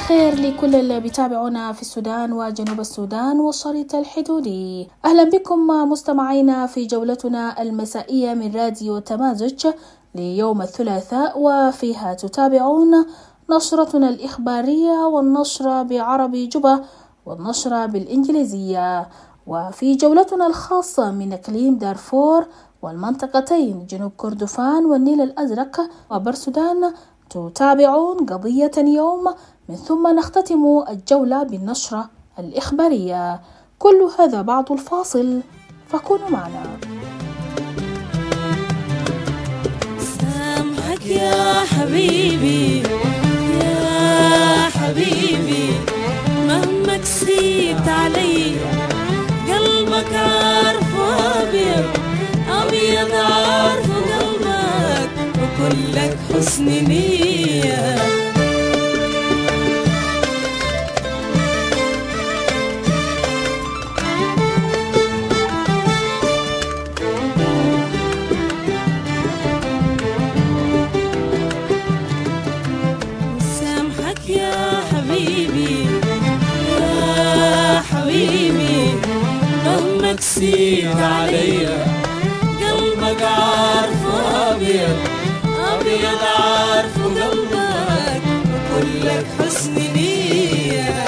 الخير لكل اللي بيتابعونا في السودان وجنوب السودان والشريط الحدودي. أهلا بكم مستمعينا في جولتنا المسائية من راديو تمازج ليوم الثلاثاء، وفيها تتابعون نشرتنا الإخبارية والنشرة بعربي جبة والنشرة بالإنجليزية. وفي جولتنا الخاصة من إقليم دارفور والمنطقتين جنوب كردفان والنيل الأزرق وبرسودان تتابعون قضية اليوم، من ثم نختتم الجولة بالنشرة الإخبارية. كل هذا بعد الفاصل، فكونوا معنا. سامحك يا حبيبي يا حبيبي، مهما كسيت علي قلبك عارفه أبيض أبيض، عارفه قلبك وكلك حسن نية. سامحك يا حبيبي يا حبيبي، مهما كسيت عليا قلبك عارفه أبيض أبيض، عارفه قلبك وكلك حسن نية.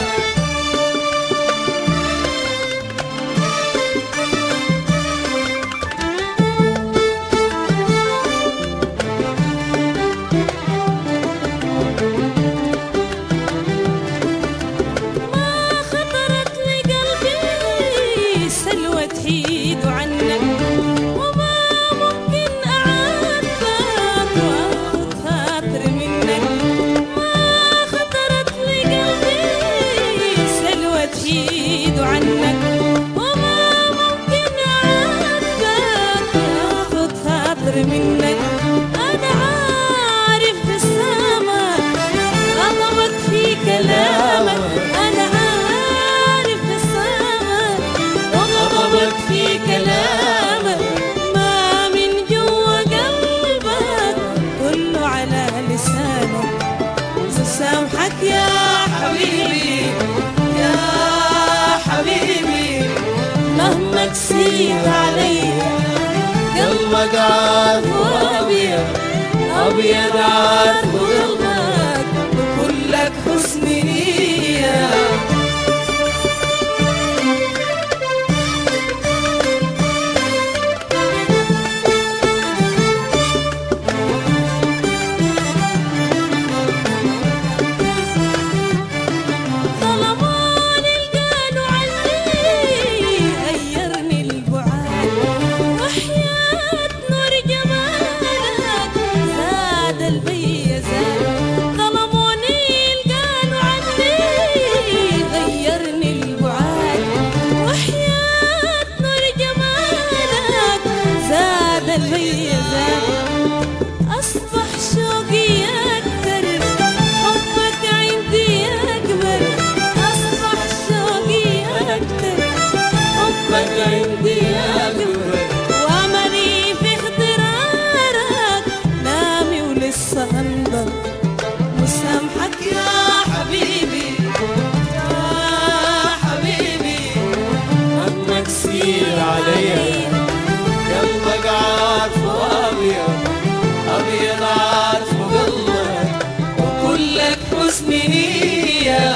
سامحك يا حبيبي يا حبيبي، مهما كسيت علي قلبك عارفه أبيض أبيض، عارفه قلبك وكلك حسن نية. أصبح شوقي أكتر، حبك عندي أكبر، أصبح شوقي أكتر، حبك عندي أكبر، وأملي في اخترارك نامي ولسه أنظر. وسامحك يا حبيبي يا حبيبي، مهما كسير عليا قلبك عارفه أبيض أبيض، عارفه قلبك وكلك حسن نية.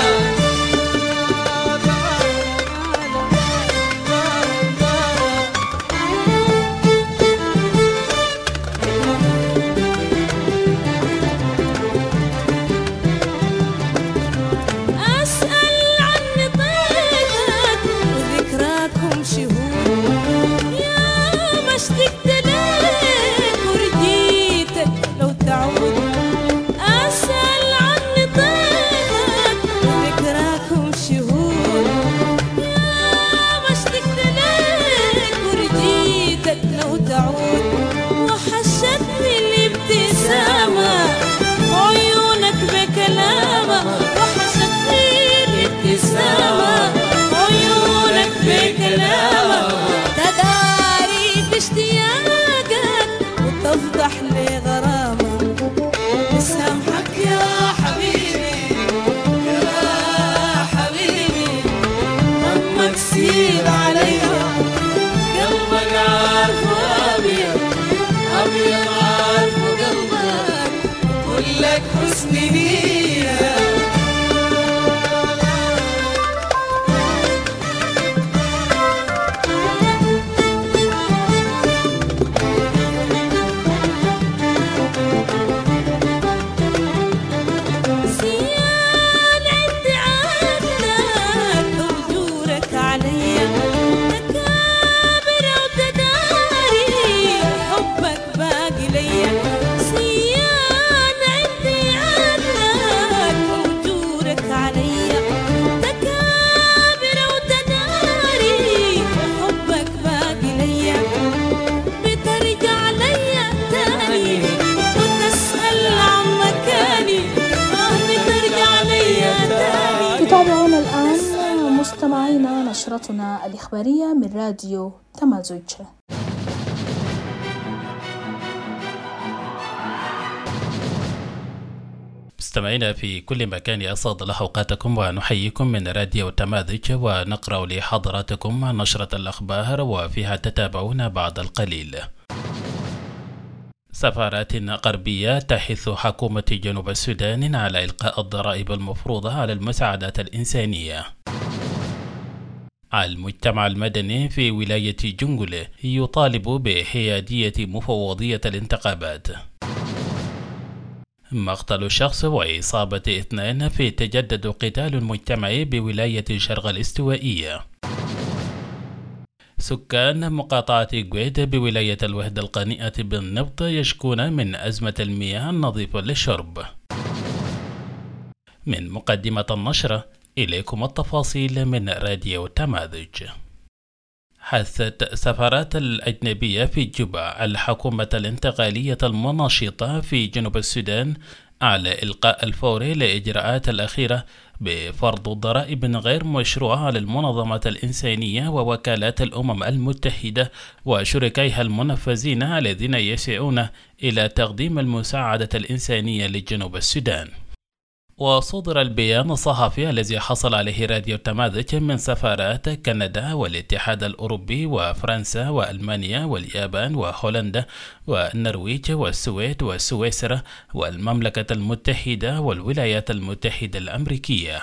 أسأل عن طيبك وذكراكم شهور، يا ما اشتقت لك ورجيتك لو تعود. أسأل عن طيبك وذكراكم شهور، يا ما اشتقت لك ورجيتك لو تعود. وحشتني الابتسامة عيونك بكلامك، وحشتني الابتسامة عيونك بكلامك، تداري باشتياقك وتفضح لي غرامك. سامحك يا حبيبي يا حسن نية. تتابعون الآن مستمعينا نشرتنا الإخبارية من راديو تمازج. مستمعينا في كل مكان، أسعد الله أوقاتكم ونحييكم من راديو تمازج، ونقرأ لحضراتكم نشرة الأخبار وفيها تتابعون بعد القليل. سفارات غربية تحث حكومة جنوب السودان على إلقاء الضرائب المفروضة على المساعدات الإنسانية. المجتمع المدني في ولاية جنجولة يطالب بحيادية مفوضية الانتخابات. مقتل شخص وإصابة 2 في تجدد قتال مجتمعي بولاية شرق الاستوائية. سكان مقاطعة قويد بولاية الوحدة القانئة بالنفط يشكون من أزمة المياه النظيفة للشرب. من مقدمة النشرة إليكم التفاصيل من راديو تمازج. حثت سفارات الأجنبية في جوبا الحكومة الانتقالية المناشطة في جنوب السودان على إلقاء الفوري لإجراءات الأخيرة بفرض ضرائب غير مشروعة على المنظمات الإنسانية ووكالات الأمم المتحدة وشركائها المنفذين الذين يسعون إلى تقديم المساعدة الإنسانية لجنوب السودان. وصدر البيان الصحفي الذي حصل عليه راديو تمازج من سفارات كندا والاتحاد الأوروبي وفرنسا وألمانيا واليابان وهولندا والنرويج والسويد وسويسرا والمملكة المتحدة والولايات المتحدة الأمريكية.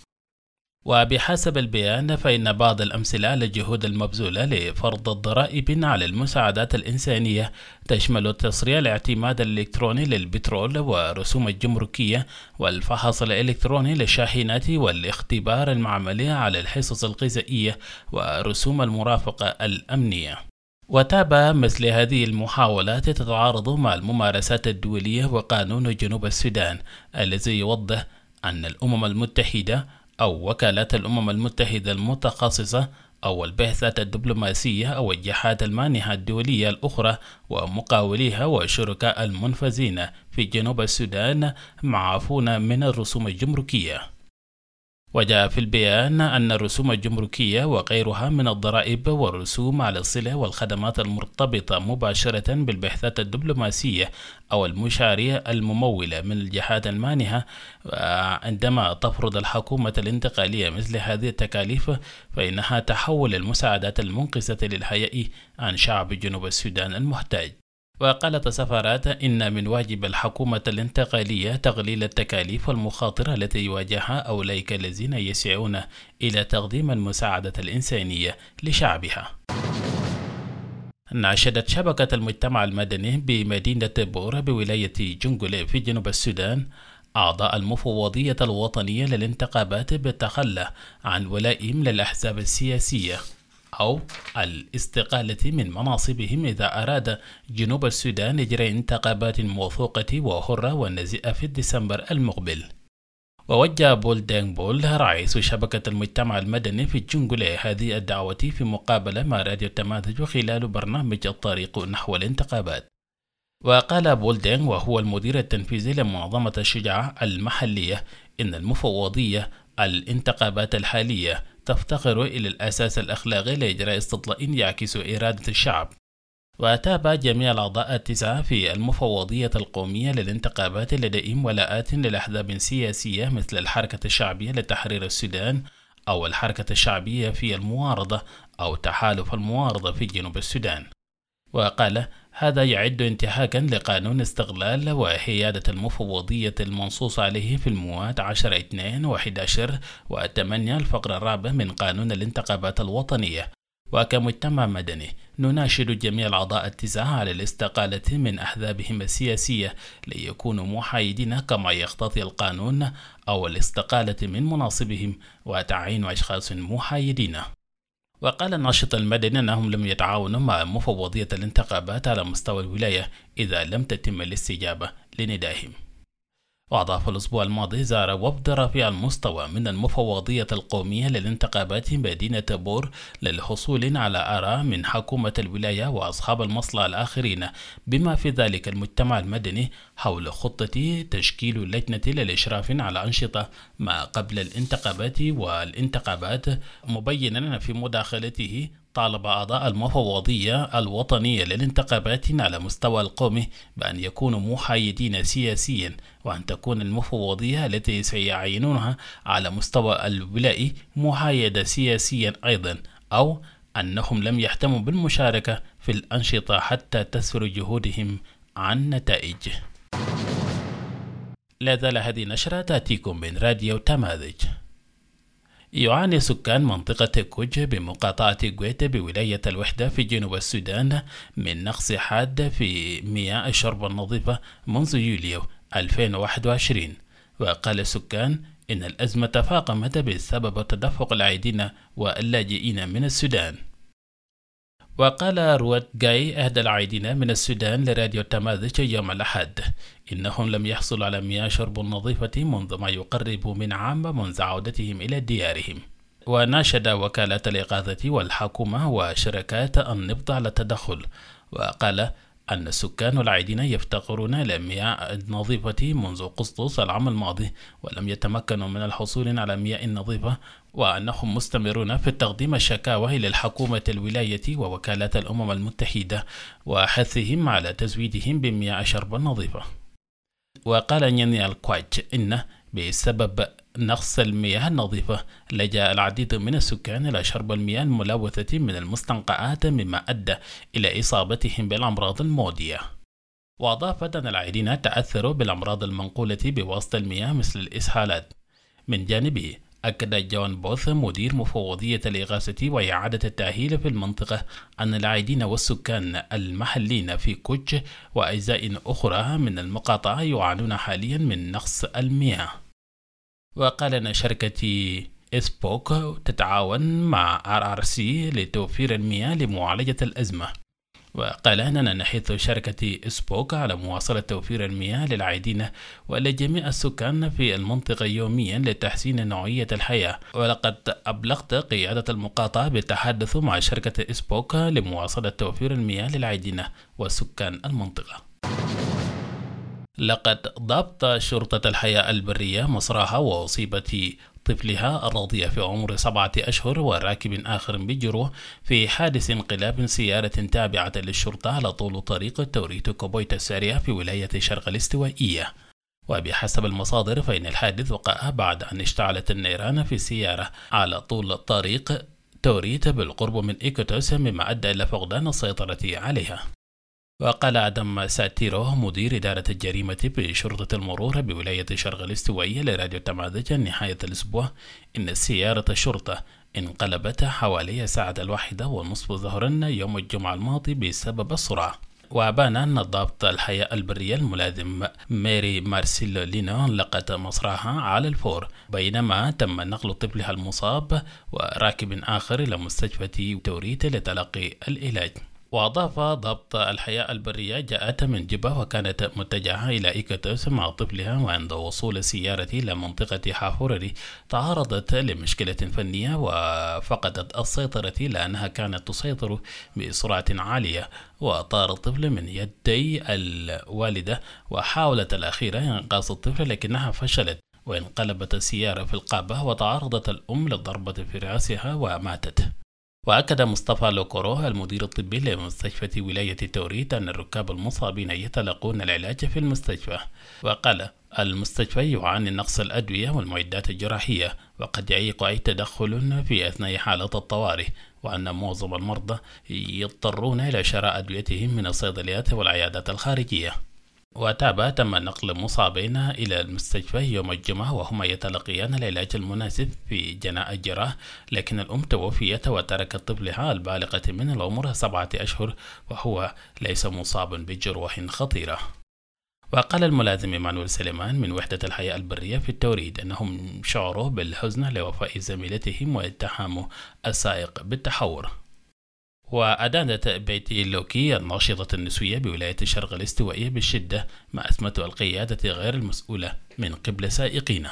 وبحسب البيان فإن بعض الأمثلة على الجهود المبذولة لفرض الضرائب على المساعدات الإنسانية تشمل تسريع الاعتماد الإلكتروني للبترول ورسوم الجمركية والفحص الإلكتروني للشاحنات والاختبار المعملي على الحصص الغذائية ورسوم المرافقة الأمنية. وتابع مثل هذه المحاولات تتعارض مع الممارسات الدولية وقانون جنوب السودان الذي يوضح أن الأمم المتحدة أو وكالات الأمم المتحدة المتخصصة أو البعثات الدبلوماسية أو الجهات المانحة الدولية الأخرى ومقاوليها وشركاء المنفذين في جنوب السودان معافون من الرسوم الجمركية. وجاء في البيان أن الرسوم الجمركية وغيرها من الضرائب والرسوم على الصلة والخدمات المرتبطة مباشرة بالبعثات الدبلوماسية أو المشاريع الممولة من الجهات المانحة، عندما تفرض الحكومة الانتقالية مثل هذه التكاليف فإنها تحول المساعدات المنقذة للحياة عن شعب جنوب السودان المحتاج. وقالت السفارات إن من واجب الحكومة الانتقالية تقليل التكاليف والمخاطر التي يواجهها أولئك الذين يسعون إلى تقديم المساعدة الإنسانية لشعبها. ناشدت شبكة المجتمع المدني بمدينة بورا بولاية جنجولة في جنوب السودان أعضاء المفوضية الوطنية للانتخابات بالتخلى عن ولائهم للأحزاب السياسية أو الاستقالة من مناصبهم إذا أراد جنوب السودان إجراء انتخابات موثوقة وحرة ونزيهة في ديسمبر المقبل. ووجه بول دانغ بول رئيس شبكة المجتمع المدني في جنجولة هذه الدعوة في مقابلة مع راديو تمازج خلال برنامج الطريق نحو الانتخابات. وقال بول دانغ وهو المدير التنفيذي لمنظمة الشجاعة المحلية إن المفوضية الانتخابات الحالية تفتقر إلى الأساس الأخلاقي لإجراء استطلاع يعكس إرادة الشعب. وتابع جميع الأعضاء 9 في المفوضية القومية للانتخابات لديهم ولاءات للأحزاب سياسية مثل الحركة الشعبية لتحرير السودان أو الحركة الشعبية في المعارضة أو تحالف المعارضة في جنوب السودان. وقال هذا يعد انتهاكا لقانون استغلال وحيادة المفوضية المنصوص عليه في المواد 10(2) و11 و8 الفقرة الرابعة من قانون الانتخابات الوطنية. وكمجتمع مدني نناشد جميع الأعضاء التسعة على الاستقالة من أحزابهم السياسية ليكونوا محايدين كما يقتضي القانون، أو الاستقالة من مناصبهم وتعيين أشخاص محايدين. وقال الناشط المدني أنهم لم يتعاونوا مع مفوضية الانتخابات على مستوى الولاية إذا لم تتم الاستجابة لندائهم. وأضاف الأسبوع الماضي زار وفد رفيع المستوى من المفوضية القومية للانتخابات مدينة بور للحصول على آراء من حكومة الولاية وأصحاب المصلحة الآخرين بما في ذلك المجتمع المدني حول خطة تشكيل لجنة للإشراف على أنشطة ما قبل الانتخابات والانتخابات، مبينا في مداخلته طالب أعضاء المفوضية الوطنية للانتخابات على مستوى القومي بأن يكونوا محايدين سياسيا، وأن تكون المفوضية التي سيعينونها على مستوى الولائي محايدة سياسيا أيضا، أو أنهم لم يهتموا بالمشاركة في الأنشطة حتى تسفر جهودهم عن نتائج. لا زال هذه نشرة تأتيكم من راديو تماذج. يعاني سكان منطقة كوج بمقاطعة غويتا بولاية الوحدة في جنوب السودان من نقص حاد في مياه الشرب النظيفة منذ يوليو 2021. وقال السكان إن الأزمة تفاقمت بسبب تدفق العائدين واللاجئين من السودان. وقال رواد جاي أحد العائدين من السودان لراديو تماذج يوم الأحد إنهم لم يحصلوا على مياه شرب نظيفة منذ ما يقرب من عام منذ عودتهم إلى ديارهم. وناشد وكالة الإغاثة والحكومة وشركات النفط على التدخل. وقال أن السكان العائدين يفتقرون إلى المياه النظيفة منذ أغسطس العام الماضي ولم يتمكنوا من الحصول على مياه نظيفة، وأنهم مستمرون في تقديم الشكاوى إلى الحكومة الولاية ووكالات الأمم المتحدة وحثهم على تزويدهم بمياه الشرب النظيفة. وقال نيني الكواتش إن بسبب نقص المياه النظيفة لجأ العديد من السكان إلى شرب المياه الملوثة من المستنقعات مما أدى إلى إصابتهم بالأمراض المعدية. وأضافت أن العائدين تأثروا بالأمراض المنقولة بواسطة المياه مثل الإسهالات. من جانبه أكد جون بوث مدير مفوضية الإغاثة وإعادة التأهيل في المنطقة أن العائدين والسكان المحليين في كوج وأجزاء أخرى من المقاطعة يعانون حاليا من نقص المياه. وقال أن شركة إسبوك تتعاون مع RRC لتوفير المياه لمعالجة الأزمة. وقال أننا نحث شركة إسبوك على مواصلة توفير المياه للعائدين ولجميع السكان في المنطقة يوميا لتحسين نوعية الحياة. ولقد أبلغت قيادة المقاطعة بالتحدث مع شركة إسبوك لمواصلة توفير المياه للعائدين وسكان المنطقة. لقد ضبط شرطة الحياة البرية مصراها وأصيبت طفلها الرضيع في عمر 7 أشهر وراكب آخر بجروح في حادث انقلاب سيارة تابعة للشرطة على طول طريق توريت كوبويتا السريع في ولاية شرق الاستوائية. وبحسب المصادر فإن الحادث وقع بعد أن اشتعلت النيران في السيارة على طول طريق توريت بالقرب من إيكوتوس مما أدى إلى فقدان السيطرة عليها. وقال آدم ساتيرو مدير إدارة الجريمة بشرطة المرور بولاية شرق الاستوائية لراديو تماذج نهاية الأسبوع إن سيارة الشرطة انقلبت حوالي 1:01 ظهرا يوم الجمعة الماضي بسبب السرعة. وأبان أن ضابط الحياة البرية الملازم ماري مارسيلينو لقت مصراها على الفور بينما تم نقل طفلها المصاب وراكب آخر إلى مستشفى توريت لتلقي العلاج. وأضاف ضبط الحياة البرية جاءت من جبة وكانت متجهة إلى إيكوتوس مع طفلها، وعند وصول السيارة إلى منطقة حافوري تعرضت لمشكلة فنية وفقدت السيطرة لأنها كانت تسيطر بسرعة عالية، وطار الطفل من يدي الوالدة وحاولت الأخيرة إنقاذ الطفل لكنها فشلت وانقلبت السيارة في القابة وتعرضت الأم للضربة في رأسها وماتت. وأكد مصطفى لوكورو المدير الطبي لمستشفى ولاية توريت أن الركاب المصابين يتلقون العلاج في المستشفى. وقال المستشفى يعاني نقص الأدوية والمعدات الجراحية وقد يعيق أي تدخل في أثناء حالة الطوارئ. وأن معظم المرضى يضطرون إلى شراء أدويتهم من الصيدليات والعيادات الخارجية. وتم نقل مصابين إلى المستشفى يوم الجمعة وهما يتلقيان العلاج المناسب في جناء الجراح، لكن الأم توفيت وتركت طفلها البالغة من العمر 7 أشهر وهو ليس مصابا بجروح خطيرة. وقال الملازم مانويل سليمان من وحدة الحياة البرية في التوريد أنهم شعروا بالحزن لوفاة زميلتهم واتهموا السائق بالتحور. وأدانت بيتي لوكي الناشطة النسوية بولاية الشرق الاستوائية بالشدة ما أثبته القيادة غير المسؤولة من قبل سائقين.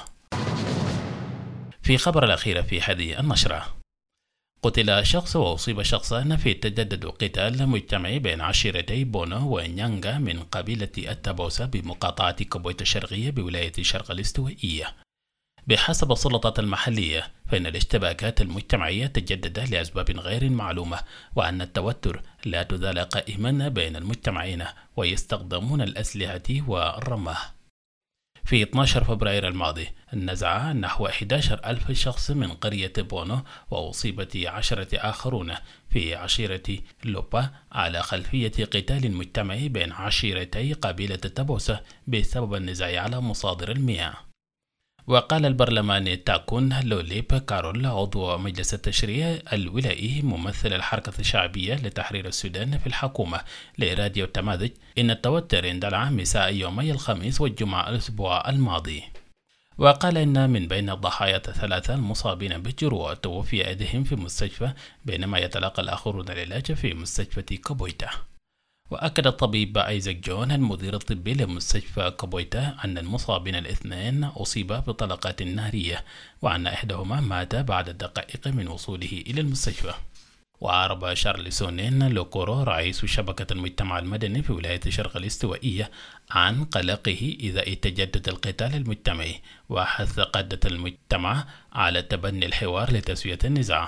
في خبر الأخير في هذه النشرة، قتل شخص وأصيب شخصان في تجدد قتال مجتمعي بين عشيرتي بونو ونيانغا من قبيلة التابوسا بمقاطعة كوبويت الشرقية بولاية الشرق الاستوائية. بحسب السلطات المحلية فإن الاشتباكات المجتمعية تجدد لأسباب غير معلومة، وأن التوتر لا تزال قائما بين المجتمعين ويستخدمون الأسلحة والرماه. في 12 فبراير الماضي نزع نحو 11,000 شخص من قرية بونو وأصيبت 10 آخرون في عشيرة لوبا على خلفية قتال مجتمعي بين عشيرتي قبيلة تابوسا بسبب النزاع على مصادر المياه. وقال البرلماني تاكون لوليب كارول عضو مجلس التشريع الولائي ممثل الحركة الشعبية لتحرير السودان في الحكومة لراديو التماذج إن التوتر اندلع مساء يومي الخميس والجمعة الأسبوع الماضي. وقال إن من بين الضحايا 3 المصابين بالجروح توفي أحدهم في مستشفى بينما يتلقى الآخرون العلاج في مستشفى كوبويتا. وأكد الطبيب آيزاك جون المدير الطبي لمستشفى كوبويتا أن المصابين الاثنين أصيبا بطلقات نارية وأن إحداهما مات بعد دقائق من وصوله إلى المستشفى. وأعرب شارلسونين لوكورو رئيس شبكة المجتمع المدني في ولاية الشرق الاستوائية عن قلقه إذا تجدد القتال المجتمعي، وحث قادة المجتمع على تبني الحوار لتسوية النزاع.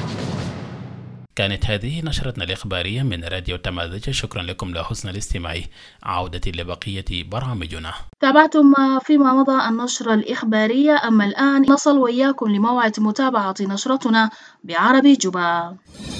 كانت هذه نشرتنا الإخبارية من راديو تماذج، شكرا لكم لحسن الاستماع. عودة لبقية برامجنا. تابعتم فيما مضى النشرة الإخبارية، أما الآن نصل وإياكم لموعد متابعة نشرتنا بعربي جوبا.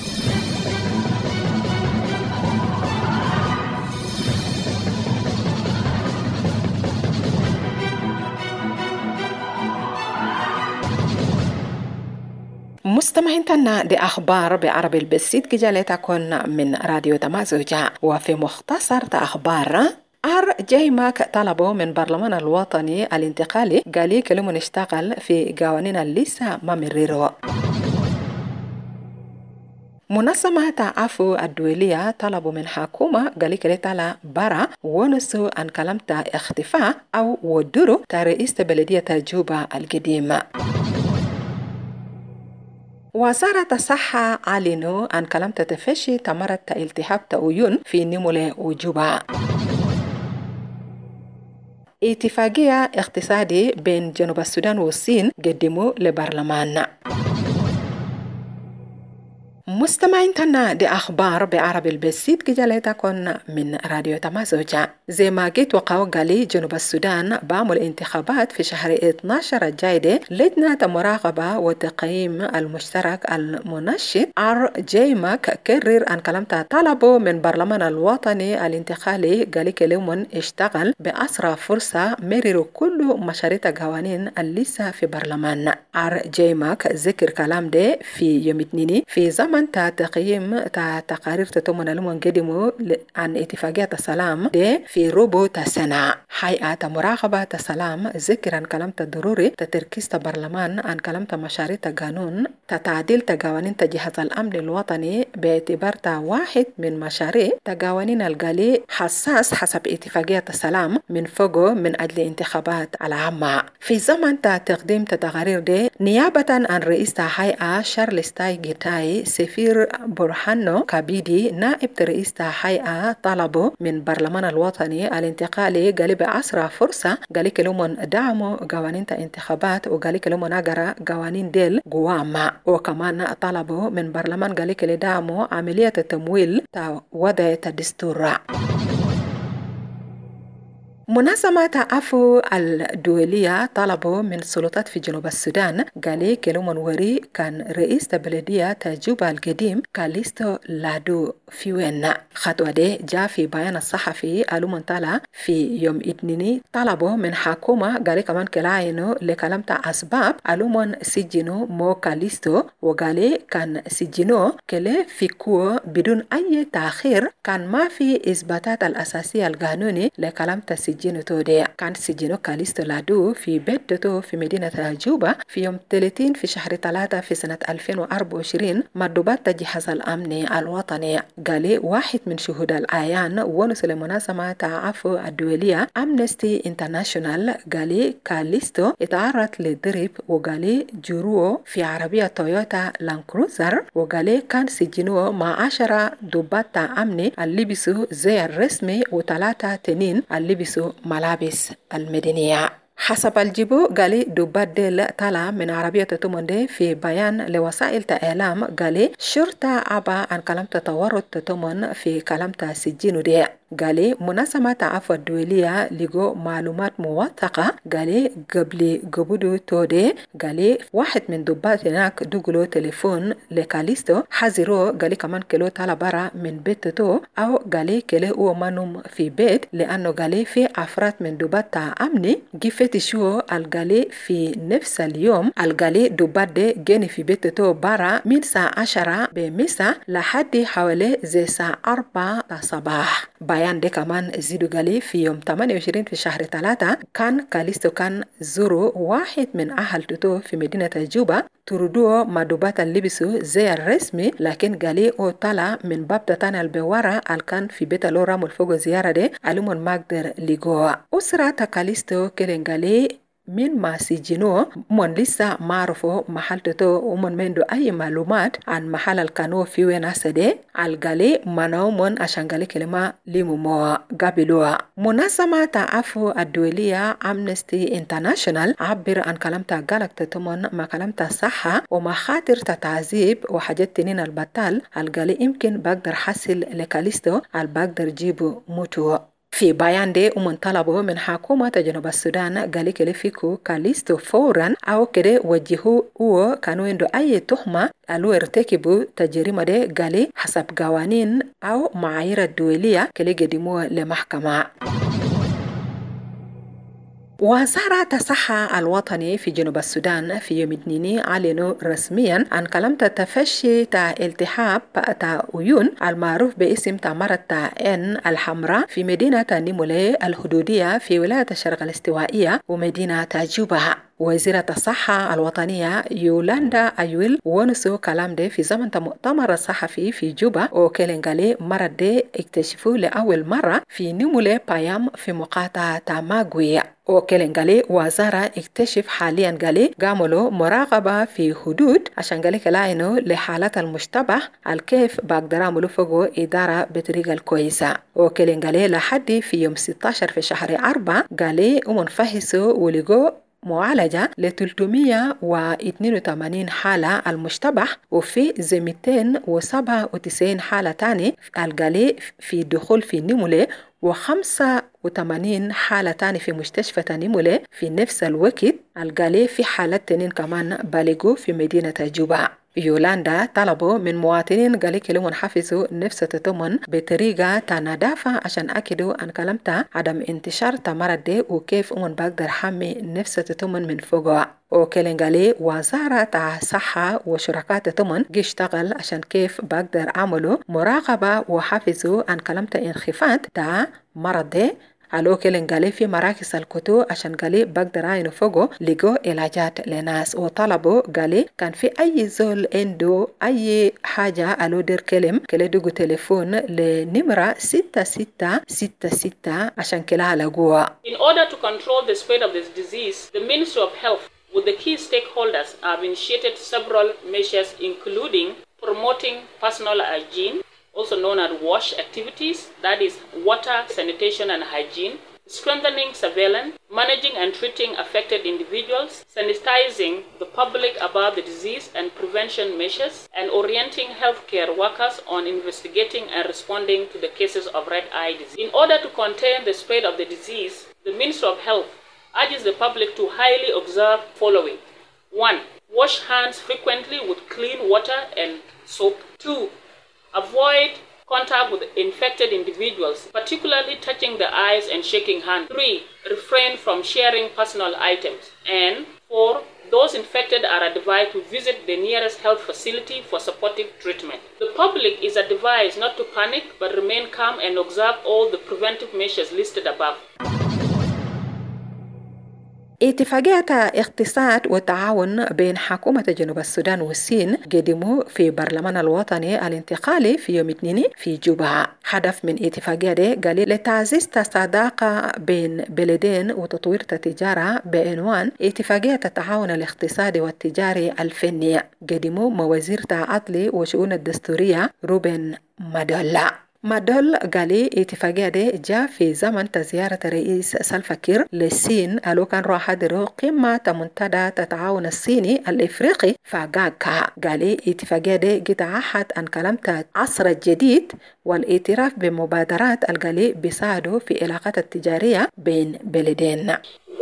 مستمعين تنا دي أخبار بعربي البسيط كجالتكن من راديو تمازوجة. وفي مختصر أخبار جاي ماك طلبوا من برلمان الوطني الانتقالي قالي كلمة نشتغل في قوانين لسه ما مريروا. منظمة تعافو الدولية طلبوا من حكومة قالي كليتا برا ونسوا أن كلمت اختفاء أو ودروا رئيس بلدية جوبا القديمة. وزارة الصحة أعلنوا أن كلمت تفشي تمرت التهاب تأويون في نمولة وجوبا. اتفاقية اقتصادي بين جنوب السودان والصين قدموا لبرلمان. مستمعين تنا دي أخبار بعربي البسيط كجالتكن من راديو تمازوجة. زي ما جيت وقعوا قالي جنوب السودان بعمل انتخابات في شهر 12 الجاي. لجنة مراقبة وتقييم المشترك المنشط جيماك كرر أن كلمت طلبوا من برلمان الوطني الانتقالي قالي كلمون اشتغل بأسرع فرصة مرروا كل مشاريع قوانين الليسة في برلمان. جيماك ذكر كلام ده في يوم اثنين في زمن تقييم تقارير تتمنى لهم قدموا عن اتفاقية السلام ده في ربع سنة. هيئة مراقبة السلام ذكر كلمة ضروري تركيز البرلمان عن كلمة مشاريع قانون تعديل قوانين جهاز الأمن الوطني باعتبار واحد من مشاريع قوانين القالي حساس حسب اتفاقية السلام من فوقه من أجل انتخابات العامة. في زمن تقديم تقارير ده نيابة عن رئيس الهيئة شارلز تاي سفير برهانو كابيدي نائب رئيس الهيئة طلبوا من برلمان الوطني الانتقالي قال بأسرع فرصة قال كلمون دعموا قوانين الانتخابات وقال كلمون أجرى قوانين ديل قوامة. وكمان طلبوا من برلمان قال كل دعموا عملية التمويل وضع الدستور. منظمة عفو الدولية طلبوا من السلطات في جنوب السودان قالي كلمون وري كان رئيس بلدية جوبا القديم كاليستو لادو فيوين. خطوة دي جاء في بيان الصحفي ألومن طلع في يوم اثنين. طلبوا من حكومة قالي كمان كلاينو لكلمة أسباب ألومن سجنو مو كاليستو وقالي كان سجنو كله في كو بدون أي تأخير كان ما في إثباتات الأساسية القانوني لكلمة سجنو تودي. كان سجنو كاليستو لادو في بيته في مدينة جوبا في يوم 30 في شهر 3 في سنة 2024 مندوبات جهاز الأمن الوطني. قالي واحد من شهود الأعيان ونسل منظمة عفو الدولية أمنستي انترناشونال قالي كاليستو اتعرض للضرب وقالي جروه في عربية تويوتا لانكروزر وقالي كان سجنوه مع 10 ضباط أمني اللي لبسوا زي الرسمي و3 تنين اللي لبسوا ملابس المدنية. حسب الجيبو قالي دوبات ديل طلع من عربية تتمندي في بيان لوسائل الإعلام قالي شرطة عبا عن كلمة تورط تتمن في كلمة سجينو دي. قالي منظمة عفو الدولية لقوا معلومات موثقة قالي قبل قبودو تودي قالي واحد من ضباط هناك دقلو تليفون لكاليستو حذرو قالي كمان كيلو طلع برا من بيتو أو قالي كيلو هو منوم في بيت لأنه قالي في أفراد من ضباط أمني جفتشو القالي في نفس اليوم القالي ضباط دي جاني في بيتو برا من الساعة 10 بمساء لحد حوالي زي الساعة 4 صباح. بيان دي كمان زيدو قالي في يوم 28 في شهر 3 كان كاليستو كان زورو واحد من أهل توتو في مدينة جوبا تردوه مدوبات اللبسو زي الرسمي لكن قالي او طلع من باب تانا البوارة الكان في بيت اللورا ملفوق زيارة دي علمون مقدر لقوه. أسرة كاليستو كلين قالي من ما سجنوه من لسه معرفه محل توتو ومن مندو أي معلومات عن محل الكانو في وين سدي القالي مناو من عشان قالي كلمة لمو قابلوها. منظمة عفو الدولية أمنستي انترناشونال عبر عن كلمة قالك تتمن ما كلمة صحة ومخاطر تعذيب وحاجات تنين البطال القالي يمكن بقدر حصل لكاليستو البقدر جيبو موتو. في بيان دي ومن طلبوا من حكومة جنوب السودان قالي كلي فيكو كاليستو فورا أو كده وجهوا هو كانوا عنده أي تهمة ألو ارتكبوا تجريمة دي قالي حسب قوانين أو معايير الدولية كلي قدموها لمحكمة. وزارة الصحة الوطني في جنوب السودان في يوم الاثنين أعلنوا رسميا عن كلمة تفشي التهاب عيون المعروف باسم مرض عين الحمراء في مدينة نيمولي الحدودية في ولاية الشرق الاستوائية ومدينة جوبا. وزيرة الصحة الوطنية يولاندا أيويل ونسو كلام ده في زمن مؤتمر الصحفي في جوبا وكيلنغالي مرض ده اكتشفوه لأول مرة في نيمولي بايام في مقاطعة ماغوي. وكيلنغالي وزارة اكتشف حاليا قالي قاملوا مراقبة في حدود عشان قالي كلاينو لحالات المشتبه الكيف بقدر عملوا فوقو إدارة بطريقة الكويسة. وكيلنغالي لحد في يوم 16 في شهر 4 قالي ومنفحصوا ولقوا معالجة ل 382 حالة المشتبه وفي 297 حالة تاني القالي في دخول في نيمولي و85 حالة تاني في مستشفى نيمولي في نفس الوقت القالي في حالات تانين كمان بالغوا في مدينة جوبا. يولاندا طلبوا من مواطنين قالي كلهم حفظوا نفس تتمن بطريقة تنادافة عشان أكدوا أن كلمتها عدم انتشار تمرد دي وكيف أمن بقدر حمي نفس تتمن من فوقها. وكلين قالي وزارة الصحة وشركات تتمن يشتغل عشان كيف بقدر عملوا مراقبة وحفظوا أن كلمتها انخفاض تا مرض دي. على كلين قالي في مراكز الكتو عشان قالي بقدر عينو فوقو لقوا علاجات لناس وطلبوا قالي كان في أي زول عنده أي حاجة على دير كلم كلا دوغو تليفون لنمرة 6666 عشان كلا لقوا. In order to control the spread of this disease, the Ministry of Health with the key stakeholders have initiated several measures including promoting personal hygiene, also known as WASH activities, that is water, sanitation and hygiene, strengthening surveillance, managing and treating affected individuals, sanitizing the public about the disease and prevention measures, and orienting healthcare workers on investigating and responding to the cases of red eye disease. In order to contain the spread of the disease, the Ministry of Health urges the public to highly observe following. 1. Wash hands frequently with clean water and soap. 2. Avoid contact with infected individuals, particularly touching the eyes and shaking hands. 3. Refrain from sharing personal items. And 4. Those infected are advised to visit the nearest health facility for supportive treatment. The public is advised not to panic but remain calm and observe all the preventive measures listed above. اتفاقية اقتصاد والتعاون بين حكومة جنوب السودان والصين قدموا في برلمان الوطني الانتقالي في يوم الاثنين في جوبا. هدف من اتفاقية دي قال لتعزيز الصداقة بين بلدين وتطوير التجارة بعنوان اتفاقية التعاون الاقتصادي والتجاري الفني. قدموا موازير العدل وشؤون الدستورية روبن مادولا. مادول قال اتفاقية دي جاء في زمن زيارة رئيس سلفا كير للصين اللي كان راح يحضروا قمة منتدى التعاون الصيني الإفريقي فاغاكا. قال اتفاقية دي قد عهد عن كلمة عصر الجديد والاعتراف بمبادرات القالي بيساعدوا في العلاقات التجارية بين بلدين.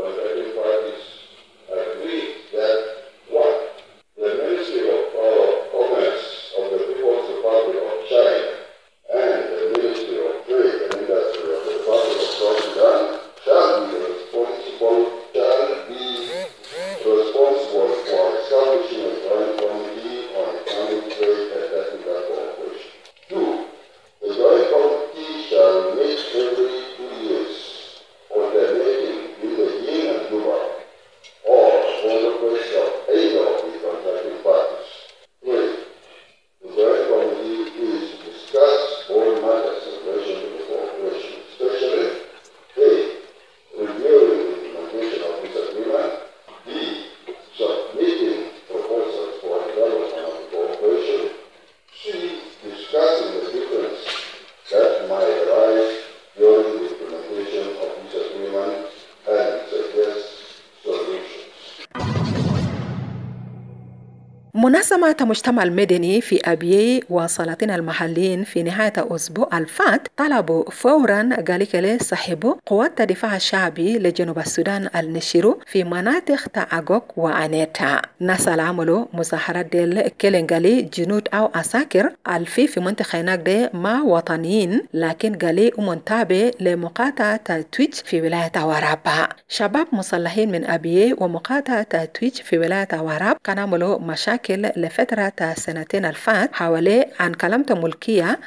منظمة المجتمع المدني في أبيي وسلاطين المحليين في نهاية الأسبوع الفات طلبوا فورا قالك صاحبوا قوات الدفاع الشعبي لجنوب السودان النشيرو في مناطق تعاقوك وأنيتا. ناس عملوا مظاهرات ديل كيلنغالي جنود أو عساكر في منطقة هناك دي ما وطنيين لكن قالي منتابع لمقاطعة تويتش في ولاية ورابا. شباب مسلحين من أبيي ومقاطعة تويتش في ولاية ورابا كانوا عملوا مشاكل لفترة سنتين الفات حوالي عن كلمة ملكية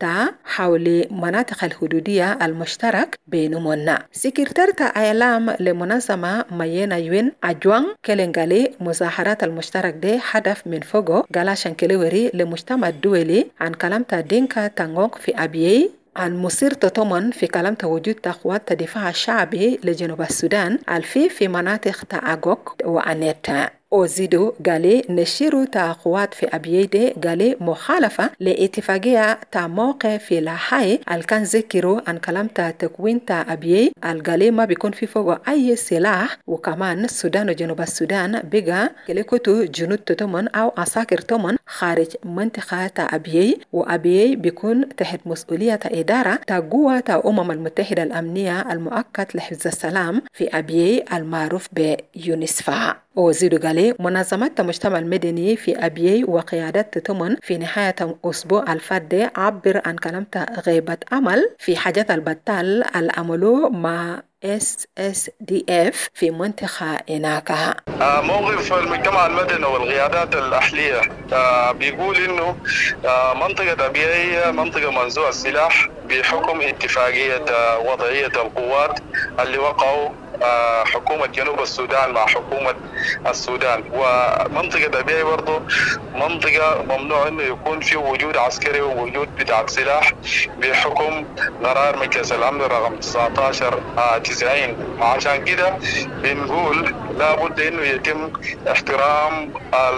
حول مناطق الحدودية المشترك بينهن. سكرتيرة إعلام لمنظمة ماينا يوين أجوان كيلنغالي مظاهرات المشترك دي هدف من فوقه قالاشان كيلوري لمجتمع الدولي عن كلمة دينكا تانغوك في أبيي عن مصير تطمن في كلمة وجود قوات الدفاع الشعبي لجنوب السودان في مناطق تعاقوك وأنيتا. وزيدو قالي نشيرو قوات في أبييدي قالي مخالفة لاتفاقية موقع في لاحاي الكان ذكروا عن كلام تكوين أبيي القالي ما بيكون في فوق أي سلاح. وكمان السودان وجنوب السودان بقى كليكوتو جنود تمن أو عساكر تمن خارج منطقة أبيي وأبيي بيكون تحت مسؤولية إدارة قوة المتحدة الأمنية المؤقت لحفظ السلام في أبيي المعروف بيونسفا. وزيدو قالي منظمة المجتمع المدني في أبيي وقيادات تمن في نهاية أسبوع الفات عبر عن كلمة غيبة أمل في حاجات البطال الأملو مع SSDF في منطقة إناكا. موقف المجتمع المدني والقيادات الأهلية بيقول إنه منطقة أبيي منطقة منزوع السلاح بحكم اتفاقية وضعية القوات اللي وقعوا حكومة جنوب السودان مع حكومة السودان. ومنطقة أبيي برضو منطقة ممنوع إنه يكون في وجود عسكري ووجود بتاع سلاح بحكم قرار مجلس الأمن رقم 1990. عشان كده بنقول لابد إنه يتم احترام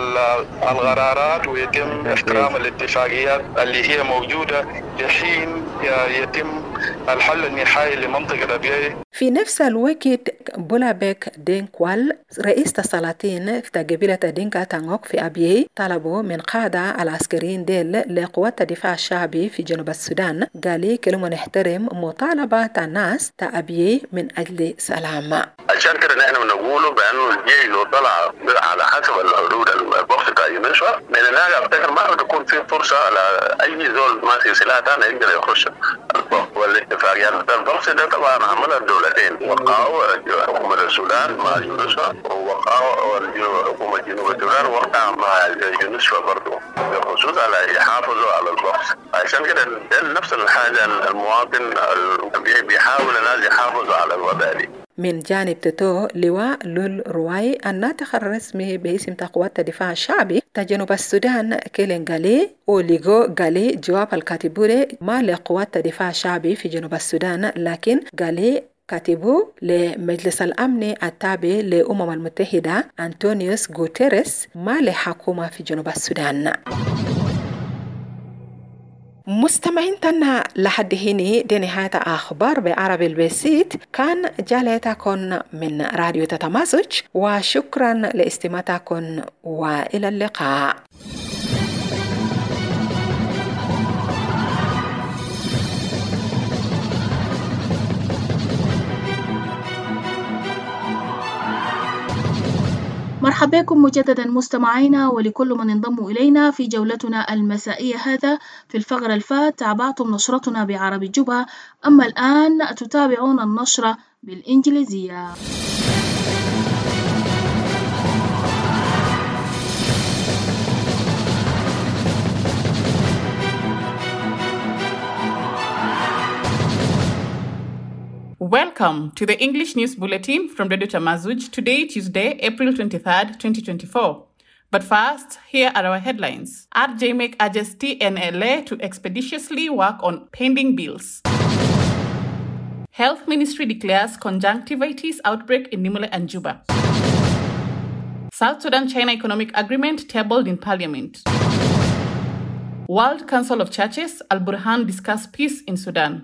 القرارات ويتم احترام الاتفاقيات اللي هي موجودة لحين يتم الحل النهائي لمنطقة أبياي. في نفس الوقت بولابيك دينكوال رئيس السلاطين في قبيلة دينكا تانغوك في أبياي طلبوا من قادة العسكريين ديل لقوات الدفاع الشعبي في جنوب السودان قالي كلمة نحترم مطالبة الناس أبياي من أجل سلام. عشان كده نحن بنقوله بأنه الجيش لو طلع على حسب الحدود البوكس بتاع يونسوا من هناك أفتكر ما بتكون في فرصة على أي زول ماسك سلاح ثاني يقدر يخش البوكس والاتفاقيات. البوكس ده طبعا عمل الدولتين وقعوا حكومة السودان مع يونسوا ووقعوا حكومة جنوب السودان وقع مع يونسوا برضه بخصوص على يحافظوا على البوكس. عشان كده نفس الحاجة المواطن بيحاول الناس يحافظوا على الوضع دي. من جانب توتو لواء لول رواي الناطق الرسمي باسم قوات الدفاع الشعبي تجنوب السودان كيلين غالي وليغو غالي جواب الكاتبوري ما لقوات الدفاع الشعبي في جنوب السودان لكن غالي كاتبوا لمجلس الأمن التابع للأمم المتحدة أنطونيوس غوتيريس ما لحكومة في جنوب السودان. مستمعين تنا لحد هنا دي نهاية أخبار بعربي البسيط كان جالتكم من راديو تتمازج وشكرا لاستماعتكم وإلى اللقاء. مرحبا بكم مجددا مستمعينا ولكل من انضموا إلينا في جولتنا المسائية. هذا في الفقرة الفات تابعتم نشرتنا بعربي جوبا، أما الآن تتابعون النشرة بالإنجليزية. Welcome to the English News Bulletin from Radio Tamazuj, today Tuesday, April 23rd, 2024. But first, here are our headlines. RJMEC urges TNLA to expeditiously work on pending bills. Health Ministry declares conjunctivitis outbreak in Nimule and Juba. South Sudan-China Economic Agreement tabled in Parliament. World Council of Churches, Al-Burhan discuss peace in Sudan.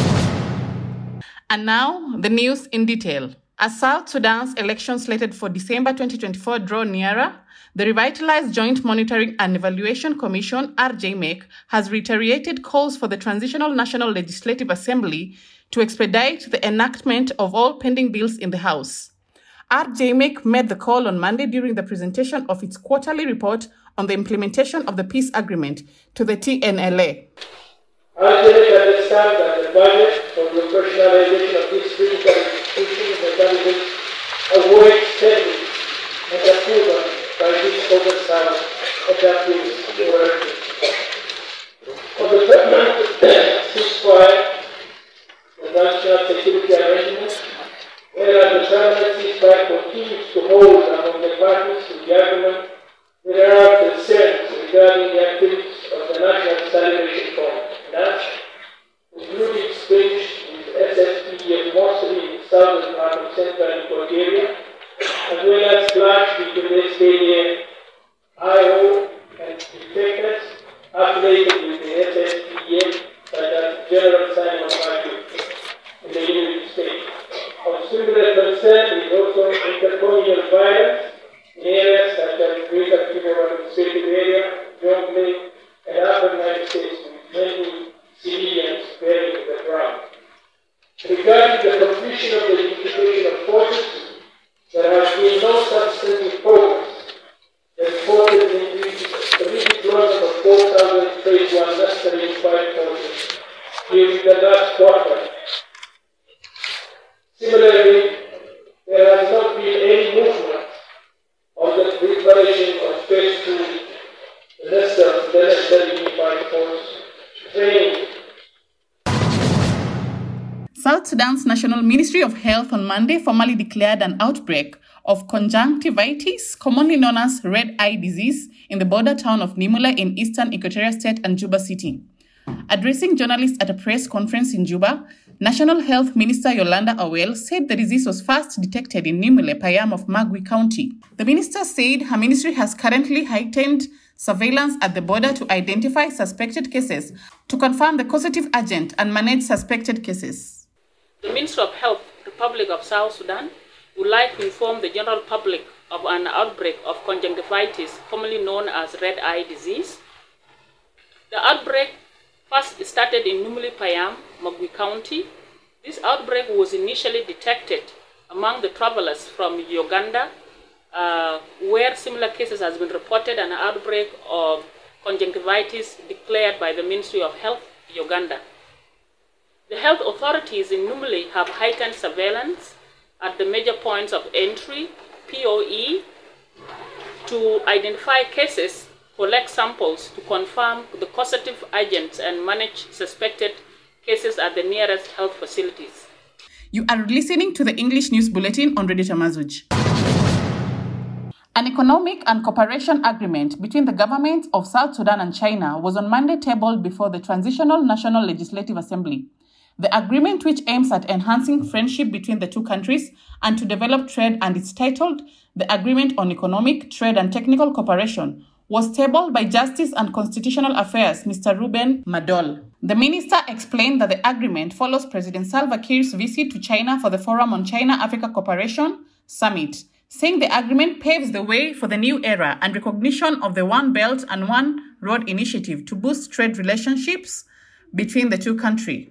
And now, the news in detail. As South Sudan's elections slated for December 2024 draw nearer, the revitalized Joint Monitoring and Evaluation Commission, RJMEC, has reiterated calls for the Transitional National Legislative Assembly to expedite the enactment of all pending bills in the House. RJMEC made the call on Monday during the presentation of its quarterly report on the implementation of the peace agreement to the TNLA. RJMEC understands that the budget for the operationalization of this critical institution mechanism avoids spending and approval by this oversight adaptive work. For the permanent ceasefire, the national security arrangement, whereas the permanent ceasefire continues to hold among the parties to the agreement, there are concerns regarding the activities of the National Salvation Front. That, including speech with SSPDF mostly in the southern part of central Equatoria, as well as clash between the SPDF, IO, and defectors affiliated with the SSPDF, such as General Simon Patrick in the United States. Of similar concern is also intercolonial violence in areas such as Greater Timor Administrative Area, Jonglei, and Upper United States, many civilians buried in the ground. Regarding the completion of the unification of forces, there has been no substantive progress. The reported redeployment of 4,000 phase 1 necessary unified forces during the last quarter. Similarly, there has not been any movement of the preparation of phase 2, the necessary unified force. South Sudan's National Ministry of Health on Monday formally declared an outbreak of conjunctivitis, commonly known as red eye disease, in the border town of Nimule in eastern Equatoria State and Juba City. Addressing journalists at a press conference in Juba, National Health Minister Yolanda Awel said the disease was first detected in Nimule, Payam of Magui County. The minister said her ministry has currently heightened surveillance at the border to identify suspected cases, to confirm the causative agent and manage suspected cases. The Ministry of Health, Republic of South Sudan, would like to inform the general public of an outbreak of conjunctivitis, commonly known as red eye disease. The outbreak first started in Numuli Payam, Mogwi County. This outbreak was initially detected among the travelers from Uganda, where similar cases has been reported, an outbreak of conjunctivitis declared by the Ministry of Health, Uganda. The health authorities in Numuli have heightened surveillance at the major points of entry, POE, to identify cases, collect samples to confirm the causative agents and manage suspected cases at the nearest health facilities. You are listening to the English News Bulletin on Radio Tamazuj. An economic and cooperation agreement between the governments of South Sudan and China was on Monday tabled before the Transitional National Legislative Assembly. The agreement, which aims at enhancing friendship between the two countries and to develop trade, and is titled the Agreement on Economic, Trade and Technical Cooperation, was tabled by Justice and Constitutional Affairs Mr. Ruben Madol. The minister explained that the agreement follows President Salva Kiir's visit to China for the Forum on China-Africa Cooperation Summit, saying the agreement paves the way for the new era and recognition of the One Belt and One Road initiative to boost trade relationships between the two countries.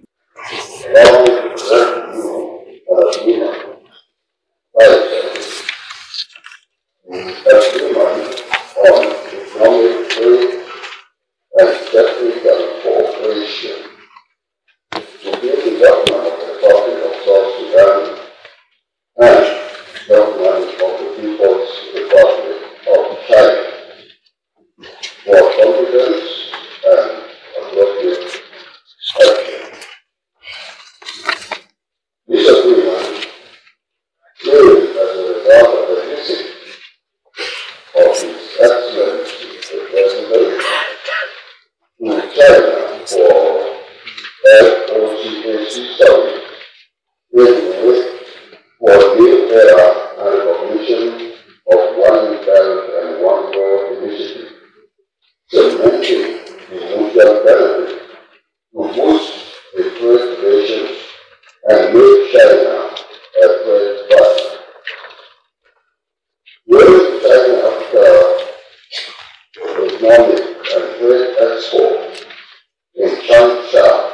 Economic, trade, and technical cooperation between the government of the Republic of South Sudan and the government of the People's Republic of China for competence and appropriate action. This agreement came as a result of the visit of His Excellency the President to China for FOCAC summit, for the era and recognition of One Belt and One Road initiative, cementing the mutual benefit to boost the trade relations and make China a trade partner. During China-Africa Economic and Trade Expo in Changsha,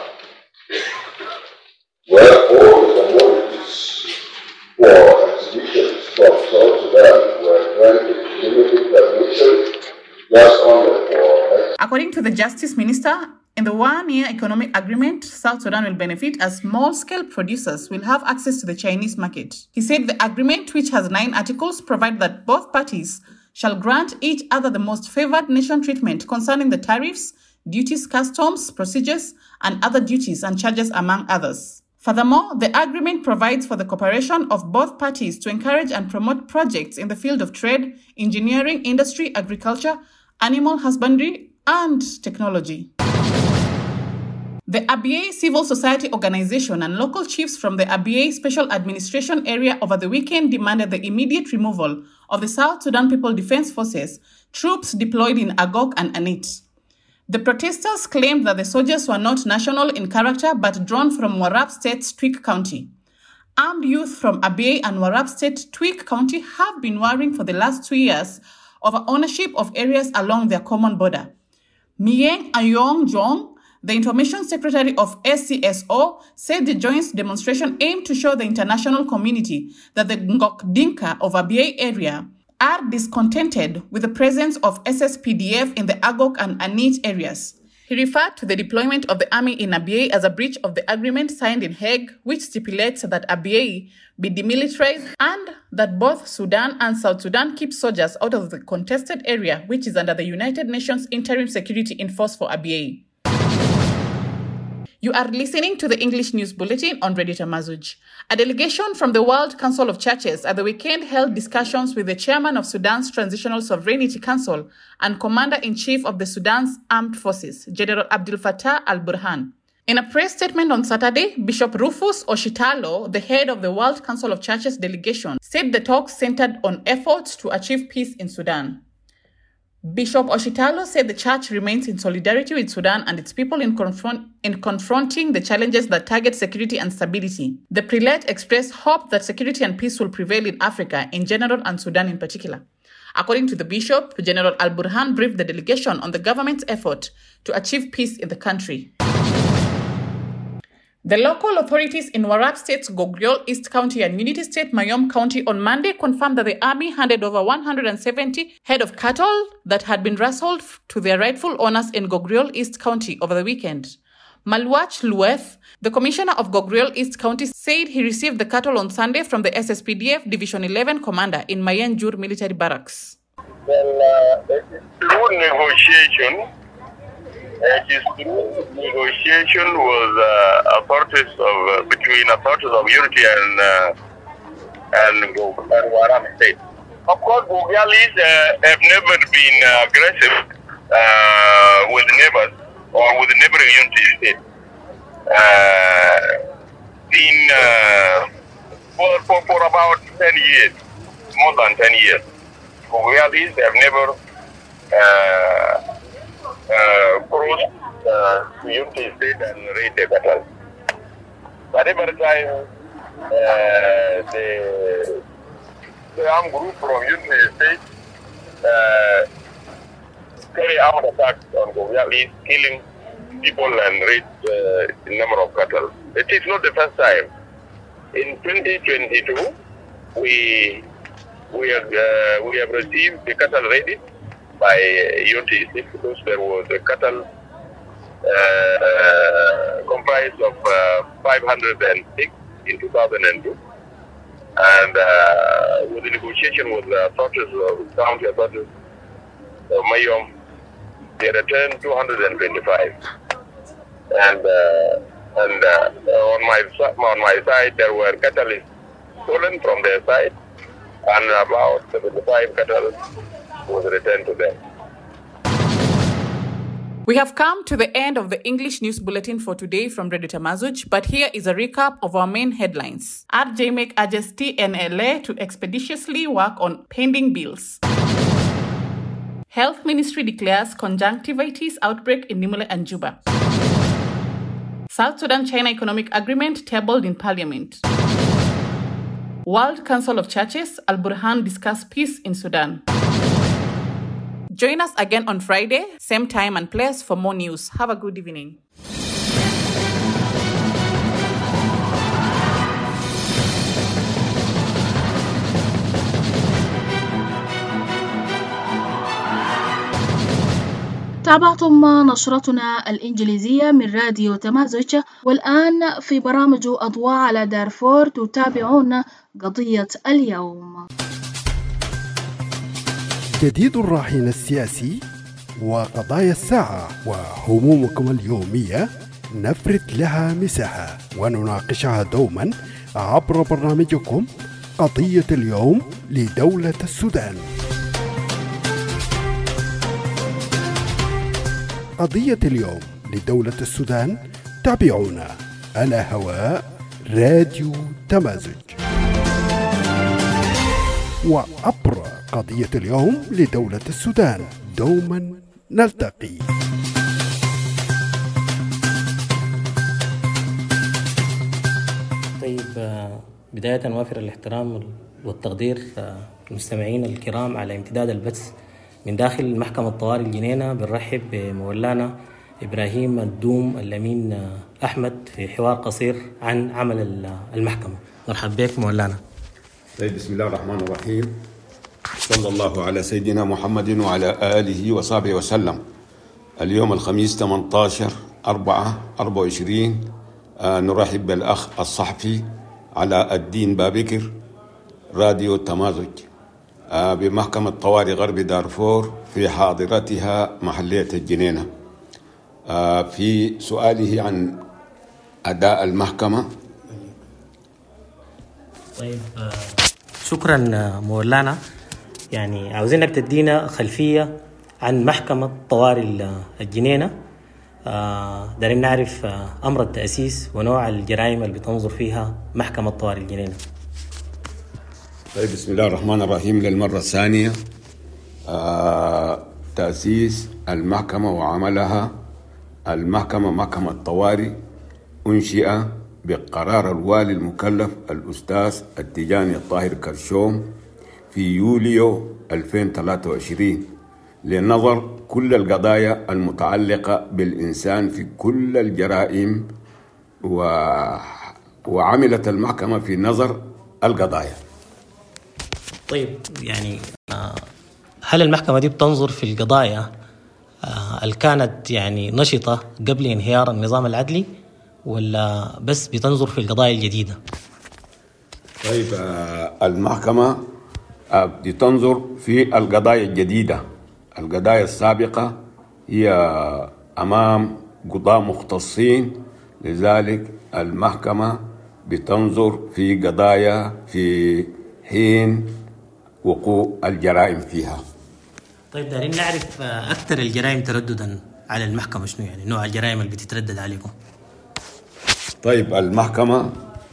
where all the commodities for exhibitions from South Sudan were granted limited permission just only for. According to the Justice Minister, in the one-year economic agreement, South Sudan will benefit as small-scale producers will have access to the Chinese market. He said the agreement, which has 9 articles, provides that both parties shall grant each other the most favored nation treatment concerning the tariffs, duties, customs, procedures, and other duties and charges, among others. Furthermore, the agreement provides for the cooperation of both parties to encourage and promote projects in the field of trade, engineering, industry, agriculture, animal husbandry, and technology. The Abyei Civil Society Organization and local chiefs from the Abyei Special Administration Area over the weekend demanded the immediate removal of the South Sudan People Defense Forces troops deployed in Agok and Anit. The protesters claimed that the soldiers were not national in character but drawn from Warrap State's Tweak County. Armed youth from Abyei and Warrap State Tweak County have been warring for the last 2 years over ownership of areas along their common border. Mieng Ayong Jong, the Information Secretary of SCSO, said the joint demonstration aimed to show the international community that the Ngok Dinka of Abyei area are discontented with the presence of SSPDF in the Agok and Anit areas. He referred to the deployment of the army in Abyei as a breach of the agreement signed in Hague, which stipulates that Abyei be demilitarized and that both Sudan and South Sudan keep soldiers out of the contested area, which is under the United Nations Interim Security Enforce for Abyei. You are listening to the English News Bulletin on Radio Tamazuj. A delegation from the World Council of Churches at the weekend held discussions with the chairman of Sudan's Transitional Sovereignty Council and Commander-in-Chief of the Sudan's Armed Forces, General Abdel Fattah al-Burhan. In a press statement on Saturday, Bishop Rufus Oshitalo, the head of the World Council of Churches delegation, said the talks centered on efforts to achieve peace in Sudan. Bishop Oshitalo said the church remains in solidarity with Sudan and its people in confronting the challenges that target security and stability. The prelate expressed hope that security and peace will prevail in Africa in general and Sudan in particular. According to the bishop, General Al-Burhan briefed the delegation on the government's effort to achieve peace in the country. The local authorities in Warab State's Gogriol East County and Unity State Mayom County on Monday confirmed that the army handed over 170 head of cattle that had been rustled to their rightful owners in Gogriol East County over the weekend. Malwach Lueth, the commissioner of Gogriol East County, said he received the cattle on Sunday from the SSPDF Division 11 commander in Mayenjur military barracks. Well, through negotiation, was between authorities of Unity and Warab State. Of course, Gogalis have never been aggressive with neighbors or with neighboring Unity State. For about 10 years, more than 10 years, Gogalis have never crossed to Unity State and raid the cattle. But every time the armed group from Unity State carry out attacks on Gogalis, killing people and raid the number of cattle. It is not the first time. In 2022, we have received the cattle raided by Unity State because there was a cattle comprised of 506 in 2002, and with the negotiation with the authorities of county authorities of Mayom, they returned 225. And on my side, there were cattle stolen from their side, and about 75 cattle was returned to them. We have come to the end of the English news bulletin for today from Radio Tamazuj, but here is a recap of our main headlines. RJMEC urges TNLA to expeditiously work on pending bills. Health Ministry declares conjunctivitis outbreak in Nimule and Juba. South Sudan-China Economic Agreement tabled in Parliament. World Council of Churches, Al-Burhan discuss peace in Sudan. Join us again on Friday, same time and place for more news. Have a good evening. تابعتم نشرتنا الإنجليزية من راديو تمازج، والآن في برامج أضواء على دارفور تتابعون قضية اليوم. جديد الراهن السياسي وقضايا الساعة وهمومكم اليومية نفرد لها مساحة ونناقشها دوما عبر برنامجكم قضية اليوم لدولة السودان. قضية اليوم لدولة السودان تابعونا على هواء راديو تمازج، وعبر قضية اليوم لدولة السودان دوما نلتقي. طيب، بداية وافر الاحترام والتقدير المستمعين الكرام على امتداد البث من داخل محكمة طوارئ الجنينة. بنرحب بمولانا إبراهيم الدوم الأمين أحمد في حوار قصير عن عمل المحكمة. مرحب بك مولانا. طيب، بسم الله الرحمن الرحيم. صلى الله على سيدنا محمد وعلى آله وصحبه وسلم. اليوم الخميس 18/4/24 نرحب بالأخ الصحفي علاء الدين بابكر راديو تمازج بمحكمة طوارئ غرب دارفور في حاضرتها محلية الجنينة. في سؤاله عن أداء المحكمة. طيب، شكرا مولانا. يعني عاوزينك تدينا خلفية عن محكمة طوارئ الجنينة. دارين نعرف أمر التأسيس ونوع الجرائم اللي بتنظر فيها محكمة طوارئ الجنينة. طيب، بسم الله الرحمن الرحيم. للمرة الثانية تأسيس المحكمة وعملها المحكمة محكمة طوارئ أنشئ بقرار الوالي المكلف الأستاذ التجاني الطاهر كرشوم في يوليو 2023 لنظر كل القضايا المتعلقة بالإنسان في كل الجرائم، وعملت المحكمة في نظر القضايا. طيب يعني هل المحكمة دي بتنظر في القضايا اللي كانت يعني نشطة قبل انهيار النظام العدلي، ولا بس بتنظر في القضايا الجديدة؟ طيب المحكمة بتنظر في القضايا الجديدة. القضايا السابقة هي أمام قضاة مختصين، لذلك المحكمة بتنظر في قضايا في حين وقوع الجرائم فيها. طيب دارين نعرف أكثر الجرائم ترددا على المحكمة شنو، يعني نوع الجرائم اللي بتتردد عليكم؟ طيب المحكمة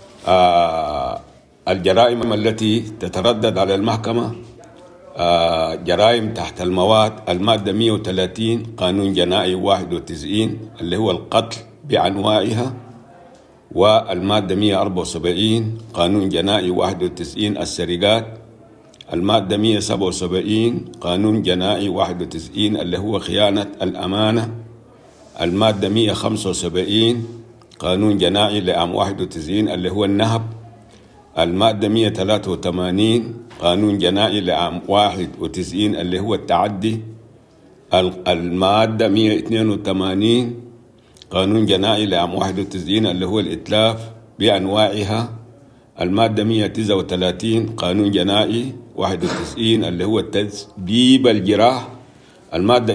الجرائم التي تتردد على المحكمة جرائم تحت المواد المادة 130 قانون جنائي 91 اللي هو القتل بأنواعها، والمادة 174 قانون جنائي 91 السرقات، المادة 177 قانون جنائي 91 اللي هو خيانة الأمانة، المادة 175 قانون جنائي لعام 91 اللي هو النهب، المادة 183 قانون جنائي لعام 91 اللي هو التعدي، المادة 182 قانون جنائي لعام 91 اللي هو الإتلاف بأنواعها، المادة 139 قانون جنائي 91 اللي هو تسبيب الجراح، المادة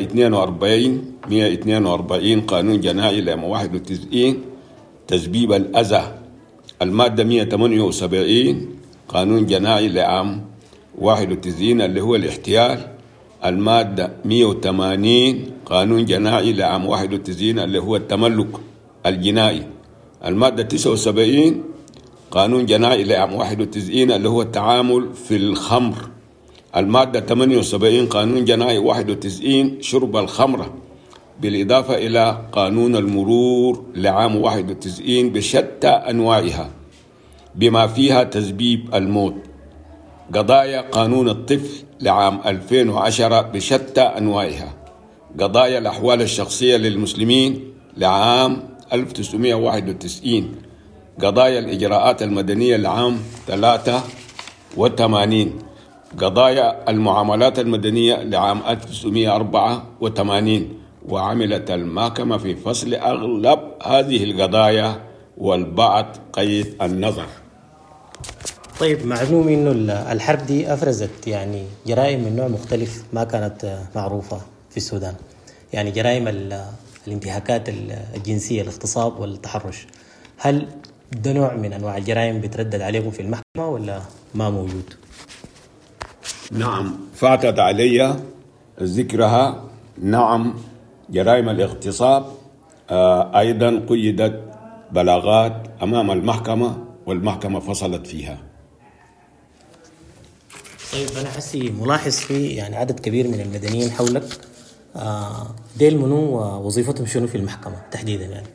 142 قانون جنائي لعام 91 تسبيب الأذى، المادة 178 قانون جنائي لعام 91 اللي هو الاحتيال، المادة 180 قانون جنائي لعام 91 اللي هو التملك الجنائي، المادة 79 قانون جنائي لعام 91 اللي هو التعامل في الخمر، المادة 78 قانون جنائي 91 شرب الخمرة، بالإضافة إلى قانون المرور لعام 91 بشتى أنواعها بما فيها تسبيب الموت، قضايا قانون الطفل لعام 2010 بشتى أنواعها، قضايا الأحوال الشخصية للمسلمين لعام 1991، قضايا الإجراءات المدنية لعام 83، قضايا المعاملات المدنية لعام 1984. وعملت المحكمة في فصل أغلب هذه القضايا والبعض قيد النظر. طيب معلوم إنه الحرب دي أفرزت يعني جرائم من نوع مختلف ما كانت معروفة في السودان، يعني جرائم الانتهاكات الجنسية، الاغتصاب والتحرش. هل ده نوع من أنواع الجرائم بتردد عليكم في المحكمة ولا ما موجود؟ نعم، فاتت علي ذكرها. نعم، جرائم الاغتصاب أيضا قيدت بلاغات أمام المحكمة والمحكمة فصلت فيها. طيب أنا حسي ملاحظ في يعني عدد كبير من المدنيين حولك، ديل منو وظيفتهم شنو في المحكمة تحديدا يعني؟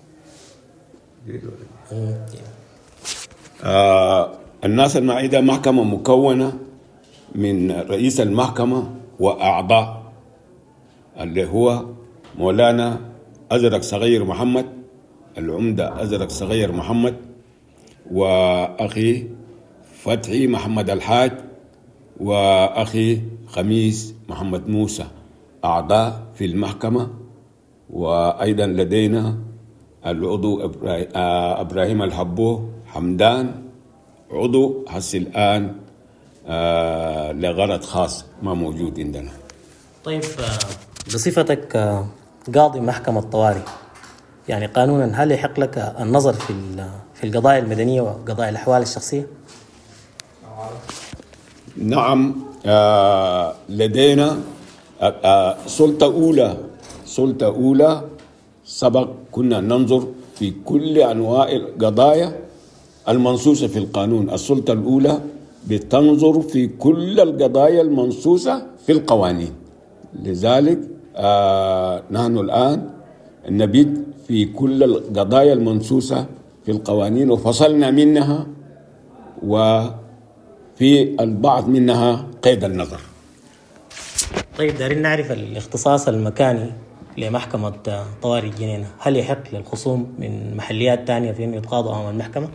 الناس المعيدة محكمة مكونة من رئيس المحكمة وأعضاء اللي هو مولانا أزرق صغير محمد، العمدة أزرق صغير محمد، وأخي فتحي محمد الحاج، وأخي خميس محمد موسى، أعضاء في المحكمة. وأيضا لدينا العضو إبراهيم الحبو حمدان، عضو هسه الآن لغرض خاص ما موجود عندنا. طيب بصفتك قاضي محكمة طوارئ، يعني قانونا هل يحق لك النظر في القضايا المدنية وقضايا الأحوال الشخصية؟ نعم، لدينا سلطة أولى سبق كنا ننظر في كل أنواع القضايا المنصوصة في القانون. السلطة الأولى بتنظر في كل القضايا المنصوصة في القوانين، لذلك نحن الآن نبت في كل القضايا المنصوصة في القوانين وفصلنا منها، وفي البعض منها قيد النظر. طيب دارين نعرف الاختصاص المكاني لمحكمة طوارئ الجنينة، هل يحق للخصوم من محليات تانية في أنه يتقاضوا أمام المحكمة؟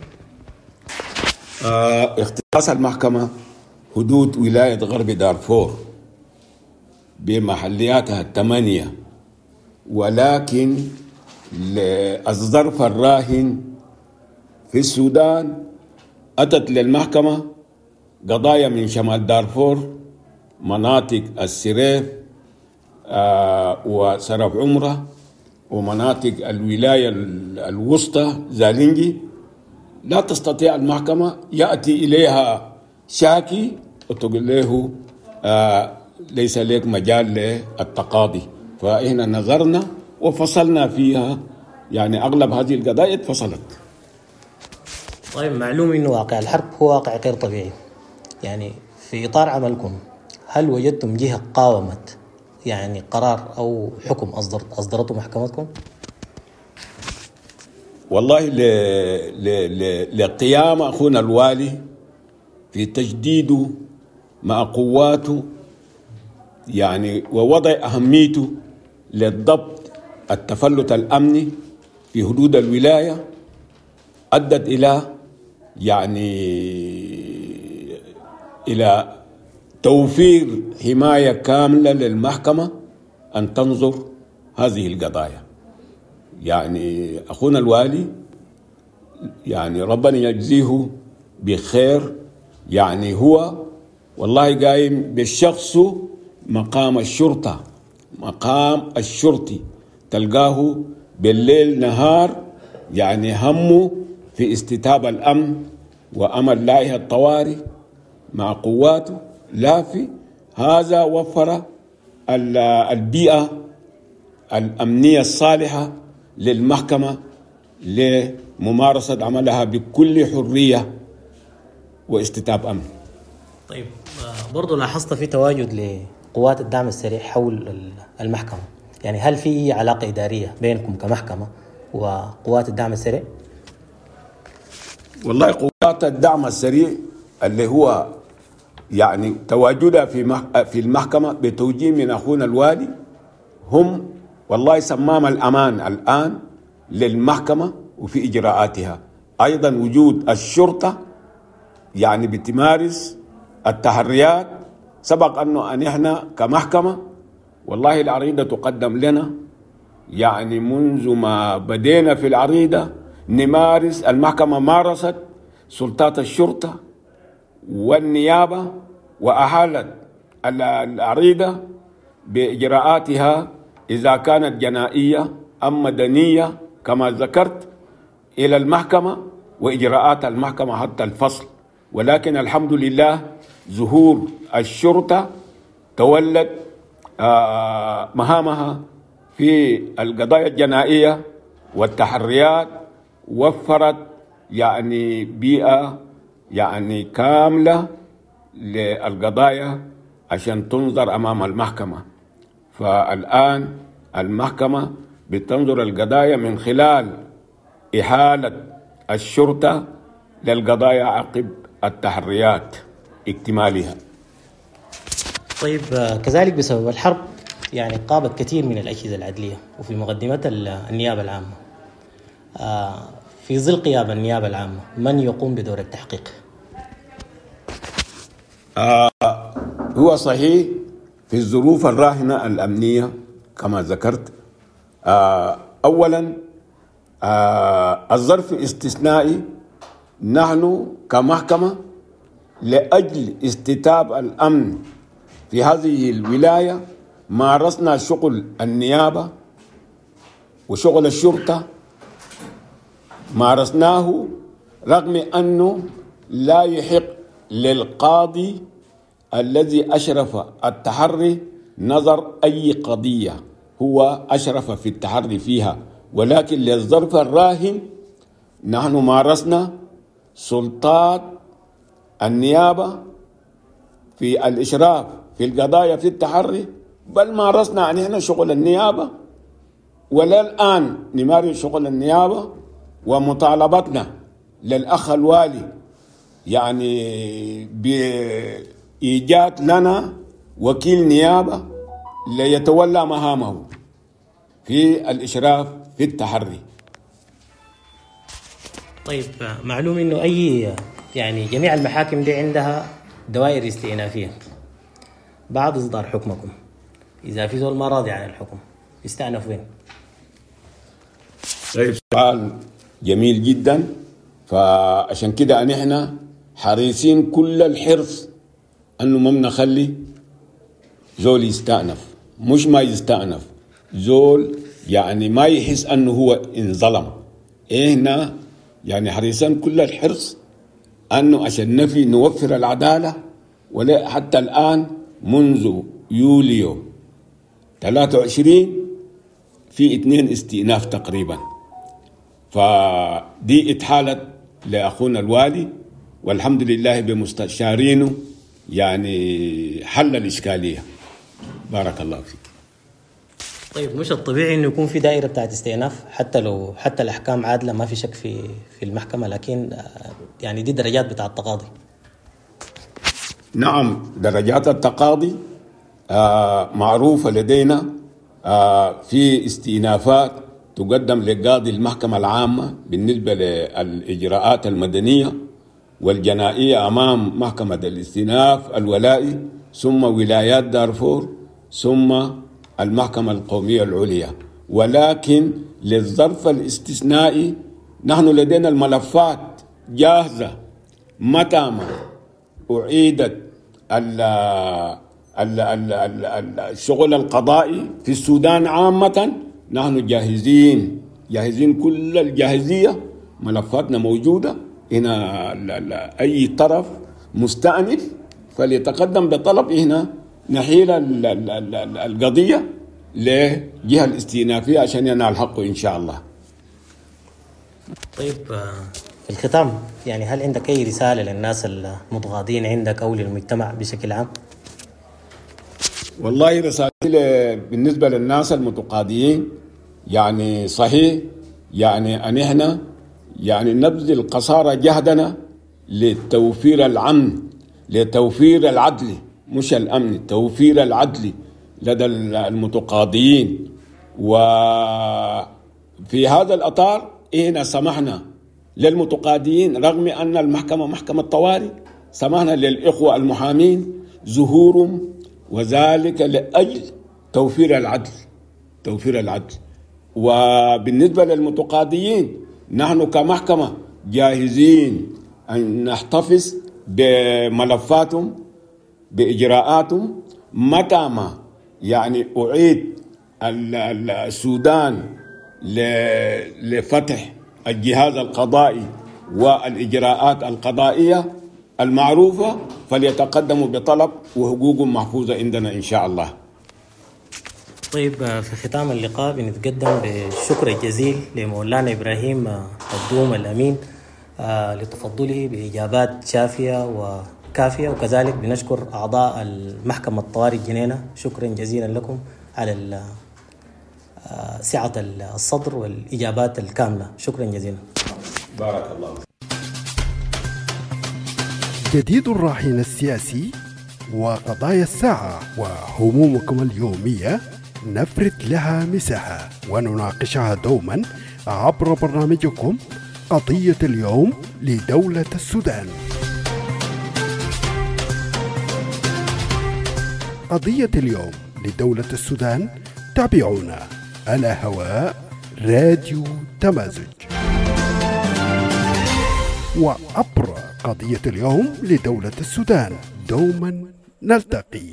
اختصاص المحكمة حدود ولاية غرب دارفور بمحلياتها 8، ولكن الظرف الراهن في السودان أتت للمحكمة قضايا من شمال دارفور، مناطق السريف وسرف عمرة، ومناطق الولاية الوسطى زالنجي. لا تستطيع المحكمة يأتي إليها شاكي وتقول له ليس لك مجال للتقاضي، فإحنا نظرنا وفصلنا فيها، يعني أغلب هذه القضايا اتفصلت. طيب معلوم إنه واقع الحرب هو واقع غير طبيعي، يعني في إطار عملكم هل وجدتم جهة قاومت يعني قرار أو حكم أصدرته محكمتكم؟ والله لقيام أخونا الوالي في تجديده مع قواته يعني ووضع أهميته للضبط التفلت الأمني في حدود الولاية، أدت إلى توفير حماية كاملة للمحكمة أن تنظر هذه القضايا. يعني أخونا الوالي يعني ربنا يجزيه بخير، يعني هو والله قايم بالشخص مقام الشرطة، مقام الشرطي، تلقاه بالليل نهار يعني همه في استتاب الأمن وأمن لائحة الطوارئ مع قواته. لا في هذا وفر البيئة الأمنية الصالحة للمحكمة لممارسة عملها بكل حرية واستتاب أمن. طيب برضو لاحظت في تواجد لقوات الدعم السريع حول المحكمة، يعني هل في علاقة إدارية بينكم كمحكمة وقوات الدعم السريع؟ والله قوات الدعم السريع اللي هو يعني تواجدها في المحكمة بتوجيه من أخونا الوالي هم والله صمام الأمان الآن للمحكمة وفي إجراءاتها. أيضا وجود الشرطة يعني بتمارس التحريات. سبق أن إحنا كمحكمة والله العريضة تقدم لنا يعني منذ ما بدينا في العريضة نمارس، المحكمة مارست سلطات الشرطة والنيابة وأحالت العريضة بإجراءاتها إذا كانت جنائية أم مدنية كما ذكرت إلى المحكمة وإجراءات المحكمة حتى الفصل. ولكن الحمد لله ظهور الشرطة تولت مهامها في القضايا الجنائية والتحريات، وفرت يعني بيئة يعني كاملة للقضايا عشان تنظر أمام المحكمة. فالآن المحكمة بتنظر القضايا من خلال إحالة الشرطة للقضايا عقب التحريات اكتمالها. طيب كذلك بسبب الحرب يعني قامت كثير من الأجهزة العدلية وفي مقدمتها النيابة العامة. في ظل قيام النيابة العامة من يقوم بدور التحقيق؟ هو صحيح في الظروف الراهنة الأمنية كما ذكرت. أولا الظرف استثنائي، نحن كمحكمة لأجل استتاب الأمن في هذه الولاية مارسنا شغل النيابة وشغل الشرطة مارسناه، رغم أنه لا يحق للقاضي الذي أشرف التحري نظر أي قضية، هو أشرف في التحري فيها، ولكن للظرف الراهن نحن مارسنا سلطات النيابة في الإشراف في القضايا في التحري بل مارسنا أن احنا شغل النيابة، ولا الآن نمارس شغل النيابة. ومطالبتنا للأخ الوالي يعني بإيجاد لنا وكيل نيابة ليتولى مهامه في الإشراف في التحري. طيب معلوم إنه أي يعني جميع المحاكم دي عندها دوائر استئنافية بعد إصدار حكمكم. إذا في زول ما راضي عن الحكم يستأنف وين؟ طيب سؤال جميل جدا. فعشان كده نحن حريصين كل الحرص أنه ما بنخلي زول يستأنف، مش ما يستأنف، زول يعني ما يحس أنه هو انظلم. هنا يعني حريصين كل الحرص أنه عشان نفي نوفر العدالة. ولا حتى الآن منذ يوليو 23 في 2 استئناف تقريبا. فدي اتحالت لأخونا الوالي، والحمد لله بمستشارينه يعني حل الإشكالية. بارك الله فيك. طيب مش الطبيعي انه يكون في دائره بتاعت استئناف حتى الاحكام عادله ما في شك في المحكمه، لكن يعني دي درجات بتاع التقاضي. نعم، درجات التقاضي معروفه لدينا. في استئنافات تقدم لقاضي المحكمه العامه بالنسبه للاجراءات المدنيه والجنائيه امام محكمه الاستئناف الولائي، ثم ولايات دارفور، ثم المحكمة القومية العليا. ولكن للظرف الاستثنائي نحن لدينا الملفات جاهزة. متى ما أعيدت الشغل القضائي في السودان عامة نحن جاهزين كل الجاهزية. ملفاتنا موجودة هنا. أي طرف مستأنف فليتقدم بطلب هنا نحيل القضية لجهة الاستئنافية عشان ينال حقه إن شاء الله. طيب في الختام يعني هل عندك أي رسالة للناس المتغاضين عندك أو للمجتمع بشكل عام؟ والله رسالة بالنسبة للناس المتقاضيين يعني صحيح يعني أن إحنا يعني نبذل قصارى جهدنا لتوفير الأمن، لتوفير العدل، مش الأمن، توفير العدل لدى المتقاضيين. وفي هذا الأطار إحنا سمحنا للمتقاضيين رغم أن المحكمة محكمة طوارئ، سمحنا للإخوة المحامين ظهورهم، وذلك لأجل توفير العدل. وبالنسبة للمتقاضيين نحن كمحكمة جاهزين أن نحتفظ بملفاتهم بإجراءاتهم. متى ما يعني أعيد السودان لفتح الجهاز القضائي والإجراءات القضائية المعروفة فليتقدموا بطلب وحقوقهم محفوظة عندنا إن شاء الله. طيب في ختام اللقاء بنتقدم بالشكر الجزيل لمولانا إبراهيم الدوم الأمين لتفضله بإجابات شافية وكافية، وكذلك بنشكر أعضاء المحكمة الطوارئ جنينة. شكرا جزيلا لكم على سعة الصدر والإجابات الكاملة. شكرا جزيلا. بارك الله. جديد الراهن السياسي وقضايا الساعة وهمومكم اليومية نفرد لها مساحة ونناقشها دوما عبر برنامجكم قضية اليوم لدولة السودان. قضية اليوم لدولة السودان تابعونا على هواء راديو تمازج. وعبر قضية اليوم لدولة السودان دوما نلتقي.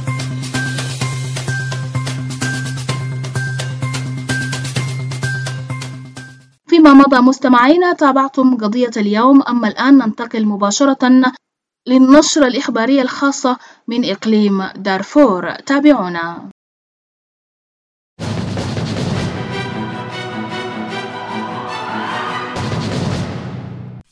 فيما مضى مستمعينا تابعتم قضية اليوم، أما الآن ننتقل مباشرة للنشرة الإخبارية الخاصة من إقليم دارفور. تابعونا.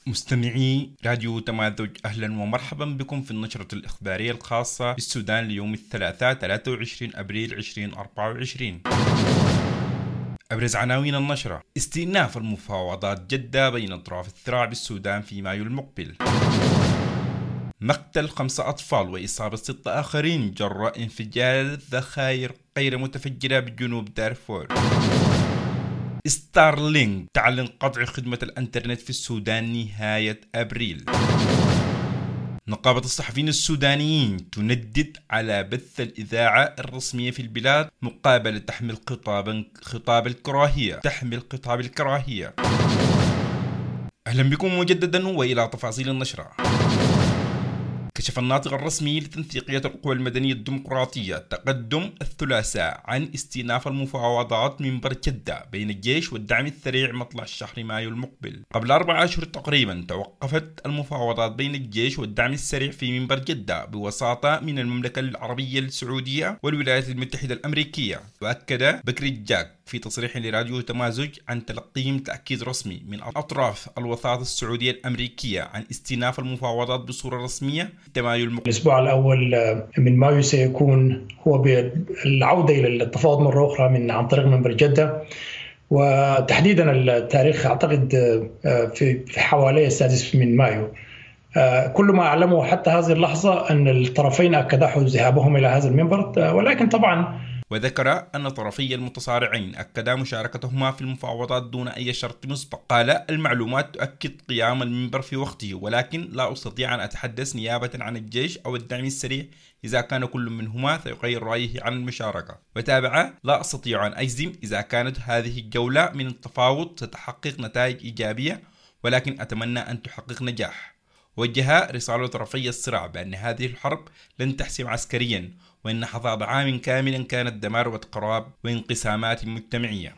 مستمعي راديو تماذج، أهلا ومرحبا بكم في النشرة الإخبارية الخاصة بالسودان ليوم الثلاثاء 23 أبريل 2024. أبرز عناوين النشرة: استئناف المفاوضات جدة بين أطراف الصراع بالسودان في مايو المقبل. مقتل 5 أطفال وإصابة 6 آخرين جراء انفجار ذخائر غير متفجرة بجنوب دارفور. ستارلينك تعلن قطع خدمة الانترنت في السودان نهاية أبريل. نقابة الصحفيين السودانيين تندد على بث الإذاعة الرسمية في البلاد مقابل تحمل خطاب الكراهية. أهلا بكم مجددا وإلى تفاصيل النشرة. كشف الناطق الرسمي لتنسيقية القوى المدنية الديمقراطية تقدم الثلاثاء عن استئناف المفاوضات منبر جدة بين الجيش والدعم السريع مطلع الشهر مايو المقبل. قبل 4 أشهر تقريبا توقفت المفاوضات بين الجيش والدعم السريع في منبر جدة بوساطة من المملكة العربية السعودية والولايات المتحدة الأمريكية. وأكد بكري جاك في تصريح لراديو تمازج عن تلقيهم تأكيد رسمي من أطراف الوساطة السعودية الأمريكية عن استئناف المفاوضات بصورة رسمية مايو المقبل. الأسبوع الأول من مايو سيكون هو بالعودة إلى التفاوض مرة أخرى عن طريق منبر جدة، وتحديدا التاريخ أعتقد في حوالي 6 من مايو. كل ما أعلمه حتى هذه اللحظة أن الطرفين أكدا ذهابهم إلى هذا المنبر، ولكن طبعا وذكر أن طرفي المتصارعين أكدا مشاركتهما في المفاوضات دون أي شرط مسبق. قال: المعلومات تؤكد قيام المنبر في وقته، ولكن لا أستطيع أن أتحدث نيابة عن الجيش أو الدعم السريع إذا كان كل منهما سيغير رأيه عن المشاركة. وتابع: لا أستطيع أن أجزم إذا كانت هذه الجولة من التفاوض ستحقق نتائج إيجابية، ولكن أتمنى أن تحقق نجاح. وجه رسالة طرفي الصراع بأن هذه الحرب لن تحسم عسكريا، وإن حصاد عام كامل كانت دمار واضطراب وانقسامات مجتمعية.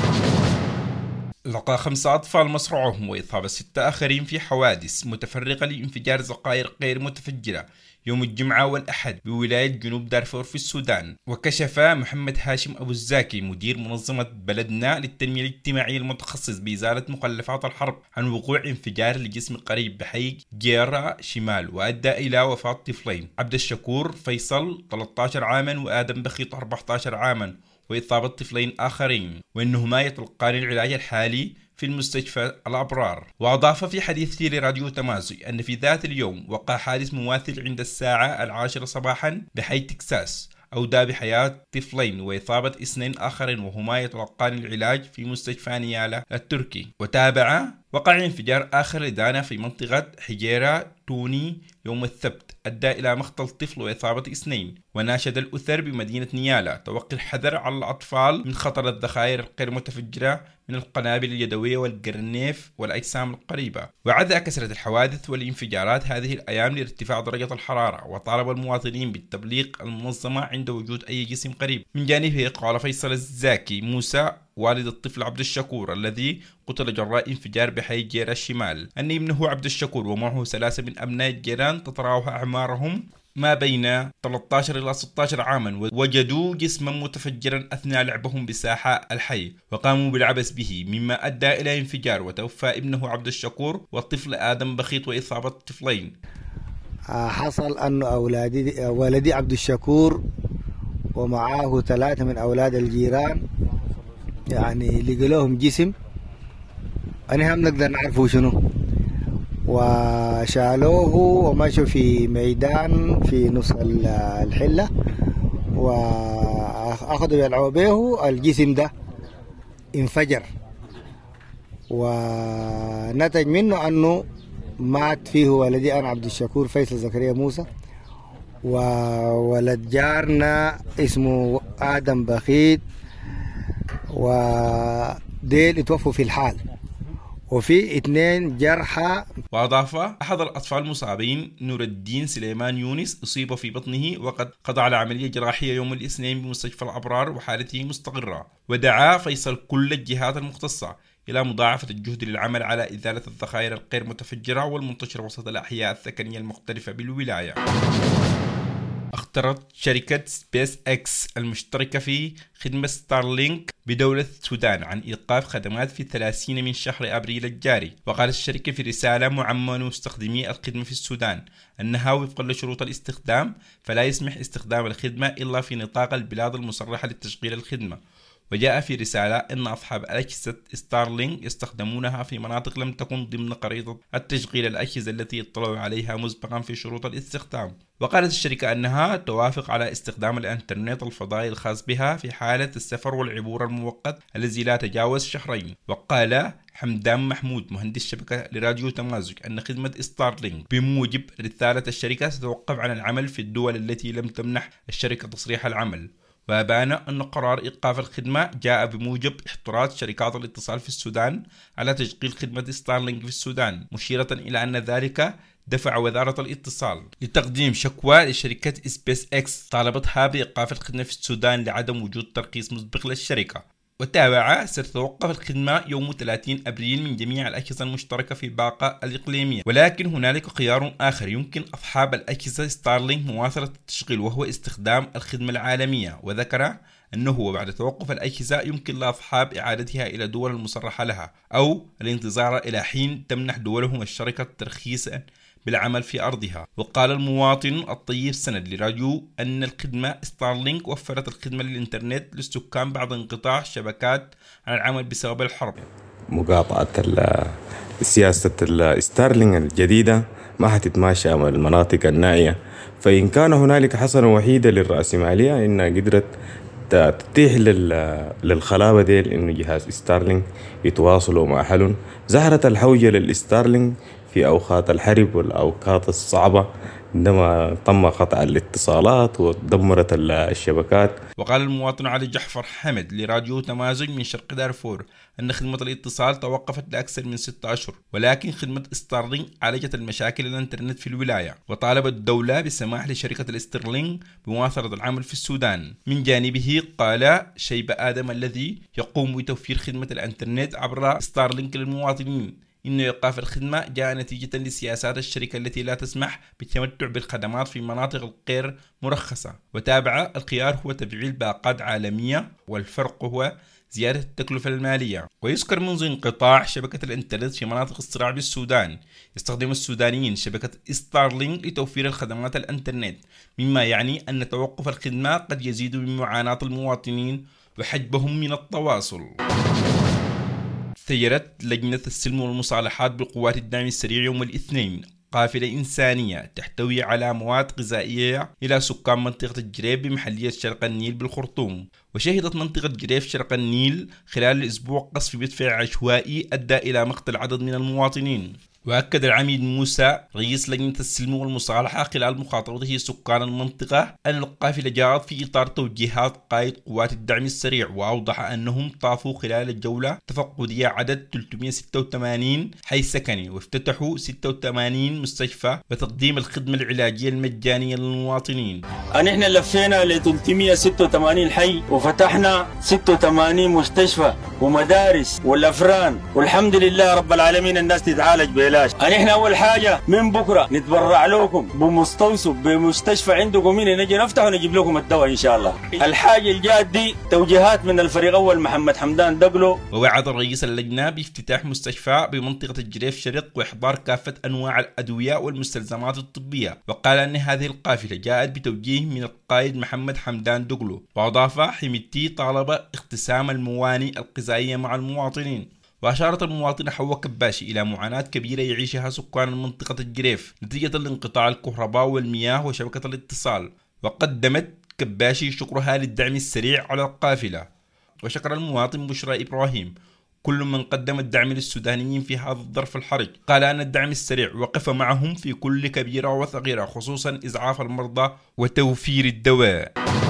لقى 5 أطفال مصرعهم وإصابة 6 آخرين في حوادث متفرقة لانفجار ذخائر غير متفجرة يوم الجمعة والأحد بولاية جنوب دارفور في السودان. وكشف محمد هاشم أبو الزاكي مدير منظمة بلدنا للتنمية الاجتماعية المتخصص بإزالة مخلفات الحرب عن وقوع انفجار لجسم قريب بحي جيرا شمال وأدى إلى وفاة طفلين، عبد الشكور فيصل 13 عاما وآدم بخيط 14 عاما، وإصابة طفلين آخرين، وإنهما يتلقان العلاج الحالي في المستشفى الأبرار. وأضاف في حديثه لراديو تمازج أن في ذات اليوم وقع حادث مماثل عند الساعة 10 صباحا بحي تكساس أودى بحياة طفلين وإصابة 2 آخرين، وهما يتلقان العلاج في مستشفى نيالا التركي. وتابع: وقع انفجار آخر لدانا في منطقة حجيرة توني يوم السبت أدى إلى مقتل طفل وإصابة 2. وناشد الأسر بمدينة نيالا توقي الحذر على الأطفال من خطر الذخائر غير متفجرة من القنابل اليدوية والجرنيف والأجسام القريبة. وعزى كثرة الحوادث والانفجارات هذه الأيام لارتفاع درجة الحرارة، وطالب المواطنين بالتبليغ المنظمة عند وجود أي جسم قريب. من جانبه قال فيصل الزاكي موسى والد الطفل عبد الشكور الذي قتل جراء انفجار بحي جيرا الشمال أن ابنه عبد الشكور ومعه 3 من أبناء الجيران تتراوح أعمارهم ما بين 13 إلى 16 عاما، وجدوا جسما متفجرا أثناء لعبهم بساحة الحي وقاموا بالعبث به، مما أدى إلى انفجار وتوفى ابنه عبد الشكور والطفل آدم بخيط وإصابة طفلين. حصل أن ولدي عبد الشكور ومعاه 3 من أولاد الجيران يعني لقوا لهم جسم أنا هم نقدر نعرفه شنو، وشالوه ومشوا في ميدان في نص الحلة وأخذوا يلعبوا به. الجسم ده انفجر ونتج منه أنه مات فيه ولدي أنا عبد الشكور فيصل زكريا موسى، وولد جارنا اسمه آدم بخيت، وديل اتوفوا في الحال، وفي 2 جرحى. وأضاف أحد الأطفال المصابين نور الدين سليمان يونس أصيب في بطنه وقد خضع على عملية جراحية يوم الاثنين بمستشفى الأبرار وحالته مستقرة. ودعا فيصل كل الجهات المختصة إلى مضاعفة الجهد للعمل على إزالة الذخائر الغير متفجرة والمنتشرة وسط الأحياء السكنية المختلفة بالولاية. اختارت شركة سبيس اكس المشتركة في خدمة ستارلينك بدولة السودان عن إيقاف خدمات في 30 من شهر أبريل الجاري. وقالت الشركة في رسالة معمة لمستخدمي الخدمة في السودان أنها وفقا لشروط الاستخدام فلا يسمح استخدام الخدمة إلا في نطاق البلاد المصرحة لتشغيل الخدمة. وجاء في رسالة أن أصحاب أجهزة ستارلينك يستخدمونها في مناطق لم تكن ضمن خريطة التشغيل الأجهزة التي اطلعوا عليها مسبقا في شروط الاستخدام. وقالت الشركة أنها توافق على استخدام الإنترنت الفضائي الخاص بها في حالة السفر والعبور المؤقت الذي لا تجاوز شهرين. وقال حمدان محمود مهندس شبكة لراديو تمازج أن خدمة ستارلينك بموجب رسالة الشركة ستتوقف عن العمل في الدول التي لم تمنح الشركة تصريح العمل. وأبان أن قرار إيقاف الخدمة جاء بموجب احتراز شركات الاتصال في السودان على تشغيل خدمة ستارلينك في السودان، مشيرة إلى أن ذلك دفع وزارة الاتصال لتقديم شكوى لشركة سبيس اكس طالبتها بإيقاف الخدمة في السودان لعدم وجود ترخيص مسبق للشركة. وتابع ستتوقف الخدمة يوم 30 أبريل من جميع الأجهزة المشتركة في الباقة الإقليمية، ولكن هنالك خيار آخر يمكن أصحاب الأجهزة ستارلينك مواصلة التشغيل وهو استخدام الخدمة العالمية. وذكر أنه بعد توقف الأجهزة يمكن لأصحاب إعادتها إلى دول المصرحة لها أو الانتظار إلى حين تمنح دولهم الشركة ترخيصا بالعمل في أرضها. وقال المواطن الطيب سند لراديو أن الخدمة ستارلينك وفرت الخدمة للإنترنت للسكان بعد انقطاع الشبكات عن العمل بسبب الحرب. مقاطعة سياسة الستارلينك الجديدة ما حتتماشى مع المناطق النائية، فإن كان هنالك حسنة وحيدة للرأسمالية إنها قدرت تتيح للخلابة ديل إنه جهاز ستارلينك يتواصلوا مع أهلهم. زهرت الحوجة للستارلينك في أوقات الحرب والأوقات الصعبة عندما تم قطع الاتصالات ودمرت الشبكات. وقال المواطن علي جحفر حمد لراديو تمازج من شرق دارفور أن خدمة الاتصال توقفت لأكثر من 6 أشهر، ولكن خدمة ستارلينك عالجت المشاكل الانترنت في الولاية. وطالب الدولة بسماح لشركة الستارلينك بمواصلة العمل في السودان. من جانبه قال شيب آدم الذي يقوم بتوفير خدمة الانترنت عبر ستارلينك للمواطنين إن إيقاف الخدمة جاء نتيجة لسياسات الشركة التي لا تسمح بالتمتع بالخدمات في مناطق غير مرخصة. وتابع الخيار هو تفعيل باقات عالمية، والفرق هو زيادة التكلفة المالية. ويذكر منذ انقطاع شبكة الانترنت في مناطق الصراع بالسودان يستخدم السودانيين شبكة ستارلينك لتوفير الخدمات الانترنت، مما يعني أن توقف الخدمة قد يزيد من معاناة المواطنين وحجبهم من التواصل. سيرت لجنة السلم والمصالحات بقوات الدعم السريع يوم الاثنين قافلة إنسانية تحتوي على مواد غذائية إلى سكان منطقة الجريف بمحلية شرق النيل بالخرطوم. وشهدت منطقة جريف شرق النيل خلال الأسبوع قصف بدفع عشوائي أدى إلى مقتل عدد من المواطنين. وأكد العميد موسى رئيس لجنة السلم والمصالحة خلال مخاطبته سكان المنطقة أن القافلة جاءت في إطار توجيهات قائد قوات الدعم السريع، وأوضح أنهم طافوا خلال الجولة تفقدية عدد 386 حي سكني، وافتتحوا 86 مستشفى وتقديم الخدمة العلاجية المجانية للمواطنين. نحن لفينا ل 386 حي وفتحنا 86 مستشفى ومدارس والأفران، والحمد لله رب العالمين الناس تتعالج بلاش. نحن أول حاجة من بكرة نتبرع لكم بمستوصف بمستشفى عندكم هنا، نجي نفتح ونجيب لكم الدواء إن شاء الله. الحاجة الجاد دي توجيهات من الفريق أول محمد حمدان دقلو. ووعد رئيس اللجنة بافتتاح مستشفى بمنطقة الجريف شرق وإحضار كافة أنواع الأدوية والمستلزمات الطبية. وقال أن هذه القافلة جاءت بتوجيه من القائد محمد حمدان دقلو. وأضاف حميدتي طالب اقتسام الموانئ الغذائية مع المواطنين. وأشارت المواطنة حواء كباشي إلى معاناة كبيرة يعيشها سكان منطقة الجريف نتيجة لانقطاع الكهرباء والمياه وشبكة الاتصال. وقدمت كباشي شكرها للدعم السريع على القافلة. وشكر المواطن بشرى إبراهيم كل من قدم الدعم للسودانيين في هذا الظرف الحرج. قال أن الدعم السريع وقف معهم في كل كبيرة وصغيرة، خصوصا إسعاف المرضى وتوفير الدواء.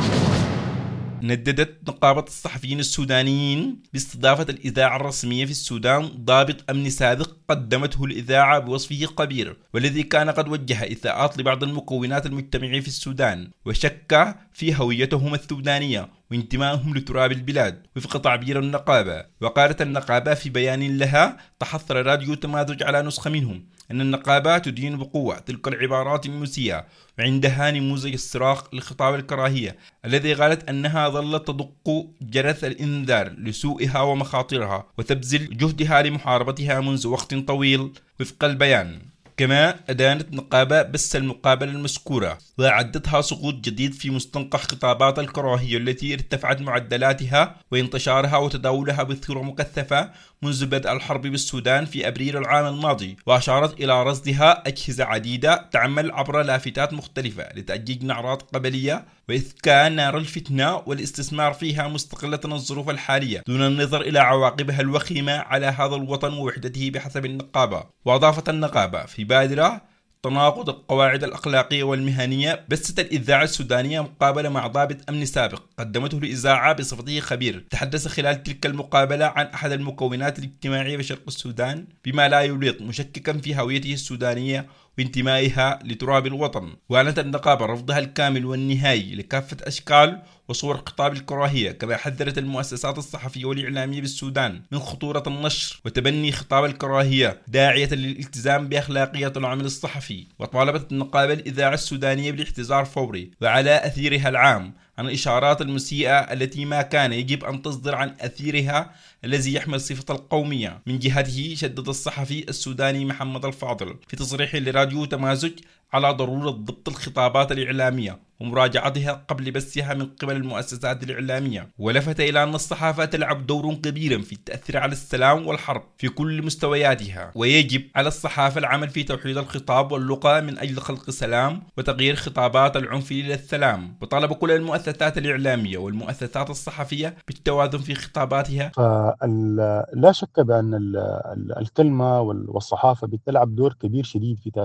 نددت نقابة الصحفيين السودانيين باستضافة الإذاعة الرسمية في السودان ضابط أمن سابق قدمته الإذاعة بوصفه قبير، والذي كان قد وجه إساءات لبعض المكونات المجتمعية في السودان وشك في هويتهم السودانية وانتمائهم لتراب البلاد وفق تعبير النقابة. وقالت النقابة في بيان لها: تحصل راديو تمازج على نسخة منهم أن النقابة تدين بقوة تلك العبارات المسيئة، وعندها نموذج الصراخ لخطاب الكراهية الذي قالت أنها ظلت تدق جرس الإنذار لسوءها ومخاطرها وتبذل جهدها لمحاربتها منذ وقت طويل وفق البيان. كما أدانت نقابة بس المقابلة المذكورة وأعدتها سقوط جديد في مستنقع خطابات الكراهية التي ارتفعت معدلاتها وانتشارها وتداولها بصورة مكثفة منذ بدء الحرب بالسودان في أبريل العام الماضي، وأشارت إلى رصدها أجهزة عديدة تعمل عبر لافتات مختلفة لتأجيج أعراض قبلية وإسكان نار الفتنة والاستثمار فيها مستقلة الظروف الحالية دون النظر إلى عواقبها الوخيمة على هذا الوطن ووحدته بحسب النقابة. وأضافت النقابة في بادرة تناقض القواعد الأخلاقية والمهنية بثت الإذاعة السودانية مقابلة مع ضابط أمن سابق قدمته الإذاعة بصفته خبير، تحدث خلال تلك المقابلة عن أحد المكونات الاجتماعية بشرق السودان بما لا يليق، مشككا في هويته السودانية وانتمائها لتراب الوطن. وأعلنت النقابة رفضها الكامل والنهائي لكافة أشكال وصور خطاب الكراهية، كما حذرت المؤسسات الصحفية والإعلامية بالسودان من خطورة النشر وتبني خطاب الكراهية داعية للالتزام بأخلاقية العمل الصحفي. وطالبت النقابة الإذاعة السودانية بالاحتجاج فوري وعلى أثيرها العام عن الإشارات المسيئة التي ما كان يجب أن تصدر عن أثيرها الذي يحمل صفة القومية. من جهته شدد الصحفي السوداني محمد الفاضل في تصريح لراديو تمازج على ضرورة ضبط الخطابات الإعلامية ومراجعتها قبل بثها من قبل المؤسسات الإعلامية، ولفت إلى أن الصحافة تلعب دور كبيرا في التأثير على السلام والحرب في كل مستوياتها، ويجب على الصحافة العمل في توحيد الخطاب واللغة من أجل خلق سلام وتغيير خطابات العنف إلى السلام. وطالب كل المؤسسات الإعلامية والمؤسسات الصحفية بالتوازن في خطاباتها. لا شك بأن الكلمة والصحافة بتلعب دور كبير شديد في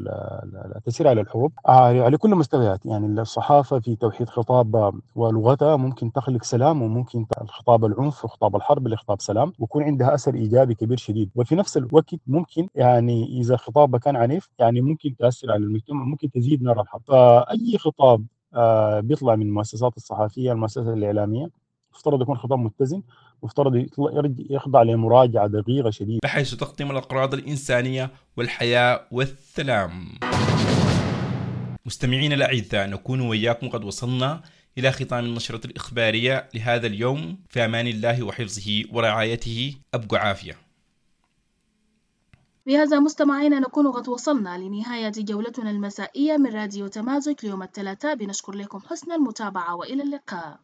تأثير على الحروب على كل مستويات. يعني الصحافة في توحيد خطاب ولغتها ممكن تخلق سلام، وممكن الخطاب العنف وخطاب الحرب لخطاب سلام ويكون عندها أثر إيجابي كبير شديد. وفي نفس الوقت ممكن يعني إذا الخطاب كان عنيف يعني ممكن تأثر على المجتمع، ممكن تزيد نار الحرب. فأي خطاب بيطلع من المؤسسات الصحفية المؤسسات الإعلامية يفترض يكون خطاب متزن، مفترض يخضع لمراجعة دقيقة شديدة بحيث تقدم الأغراض الإنسانية والحياة والسلام. مستمعين الأعزاء، نكون وإياكم قد وصلنا إلى ختام النشرة الإخبارية لهذا اليوم. في أمان الله وحفظه ورعايته، أبقوا عافية. بهذا مستمعينا نكون قد وصلنا لنهاية جولتنا المسائية من راديو تمازج ليوم الثلاثاء. بنشكر لكم حسن المتابعة وإلى اللقاء.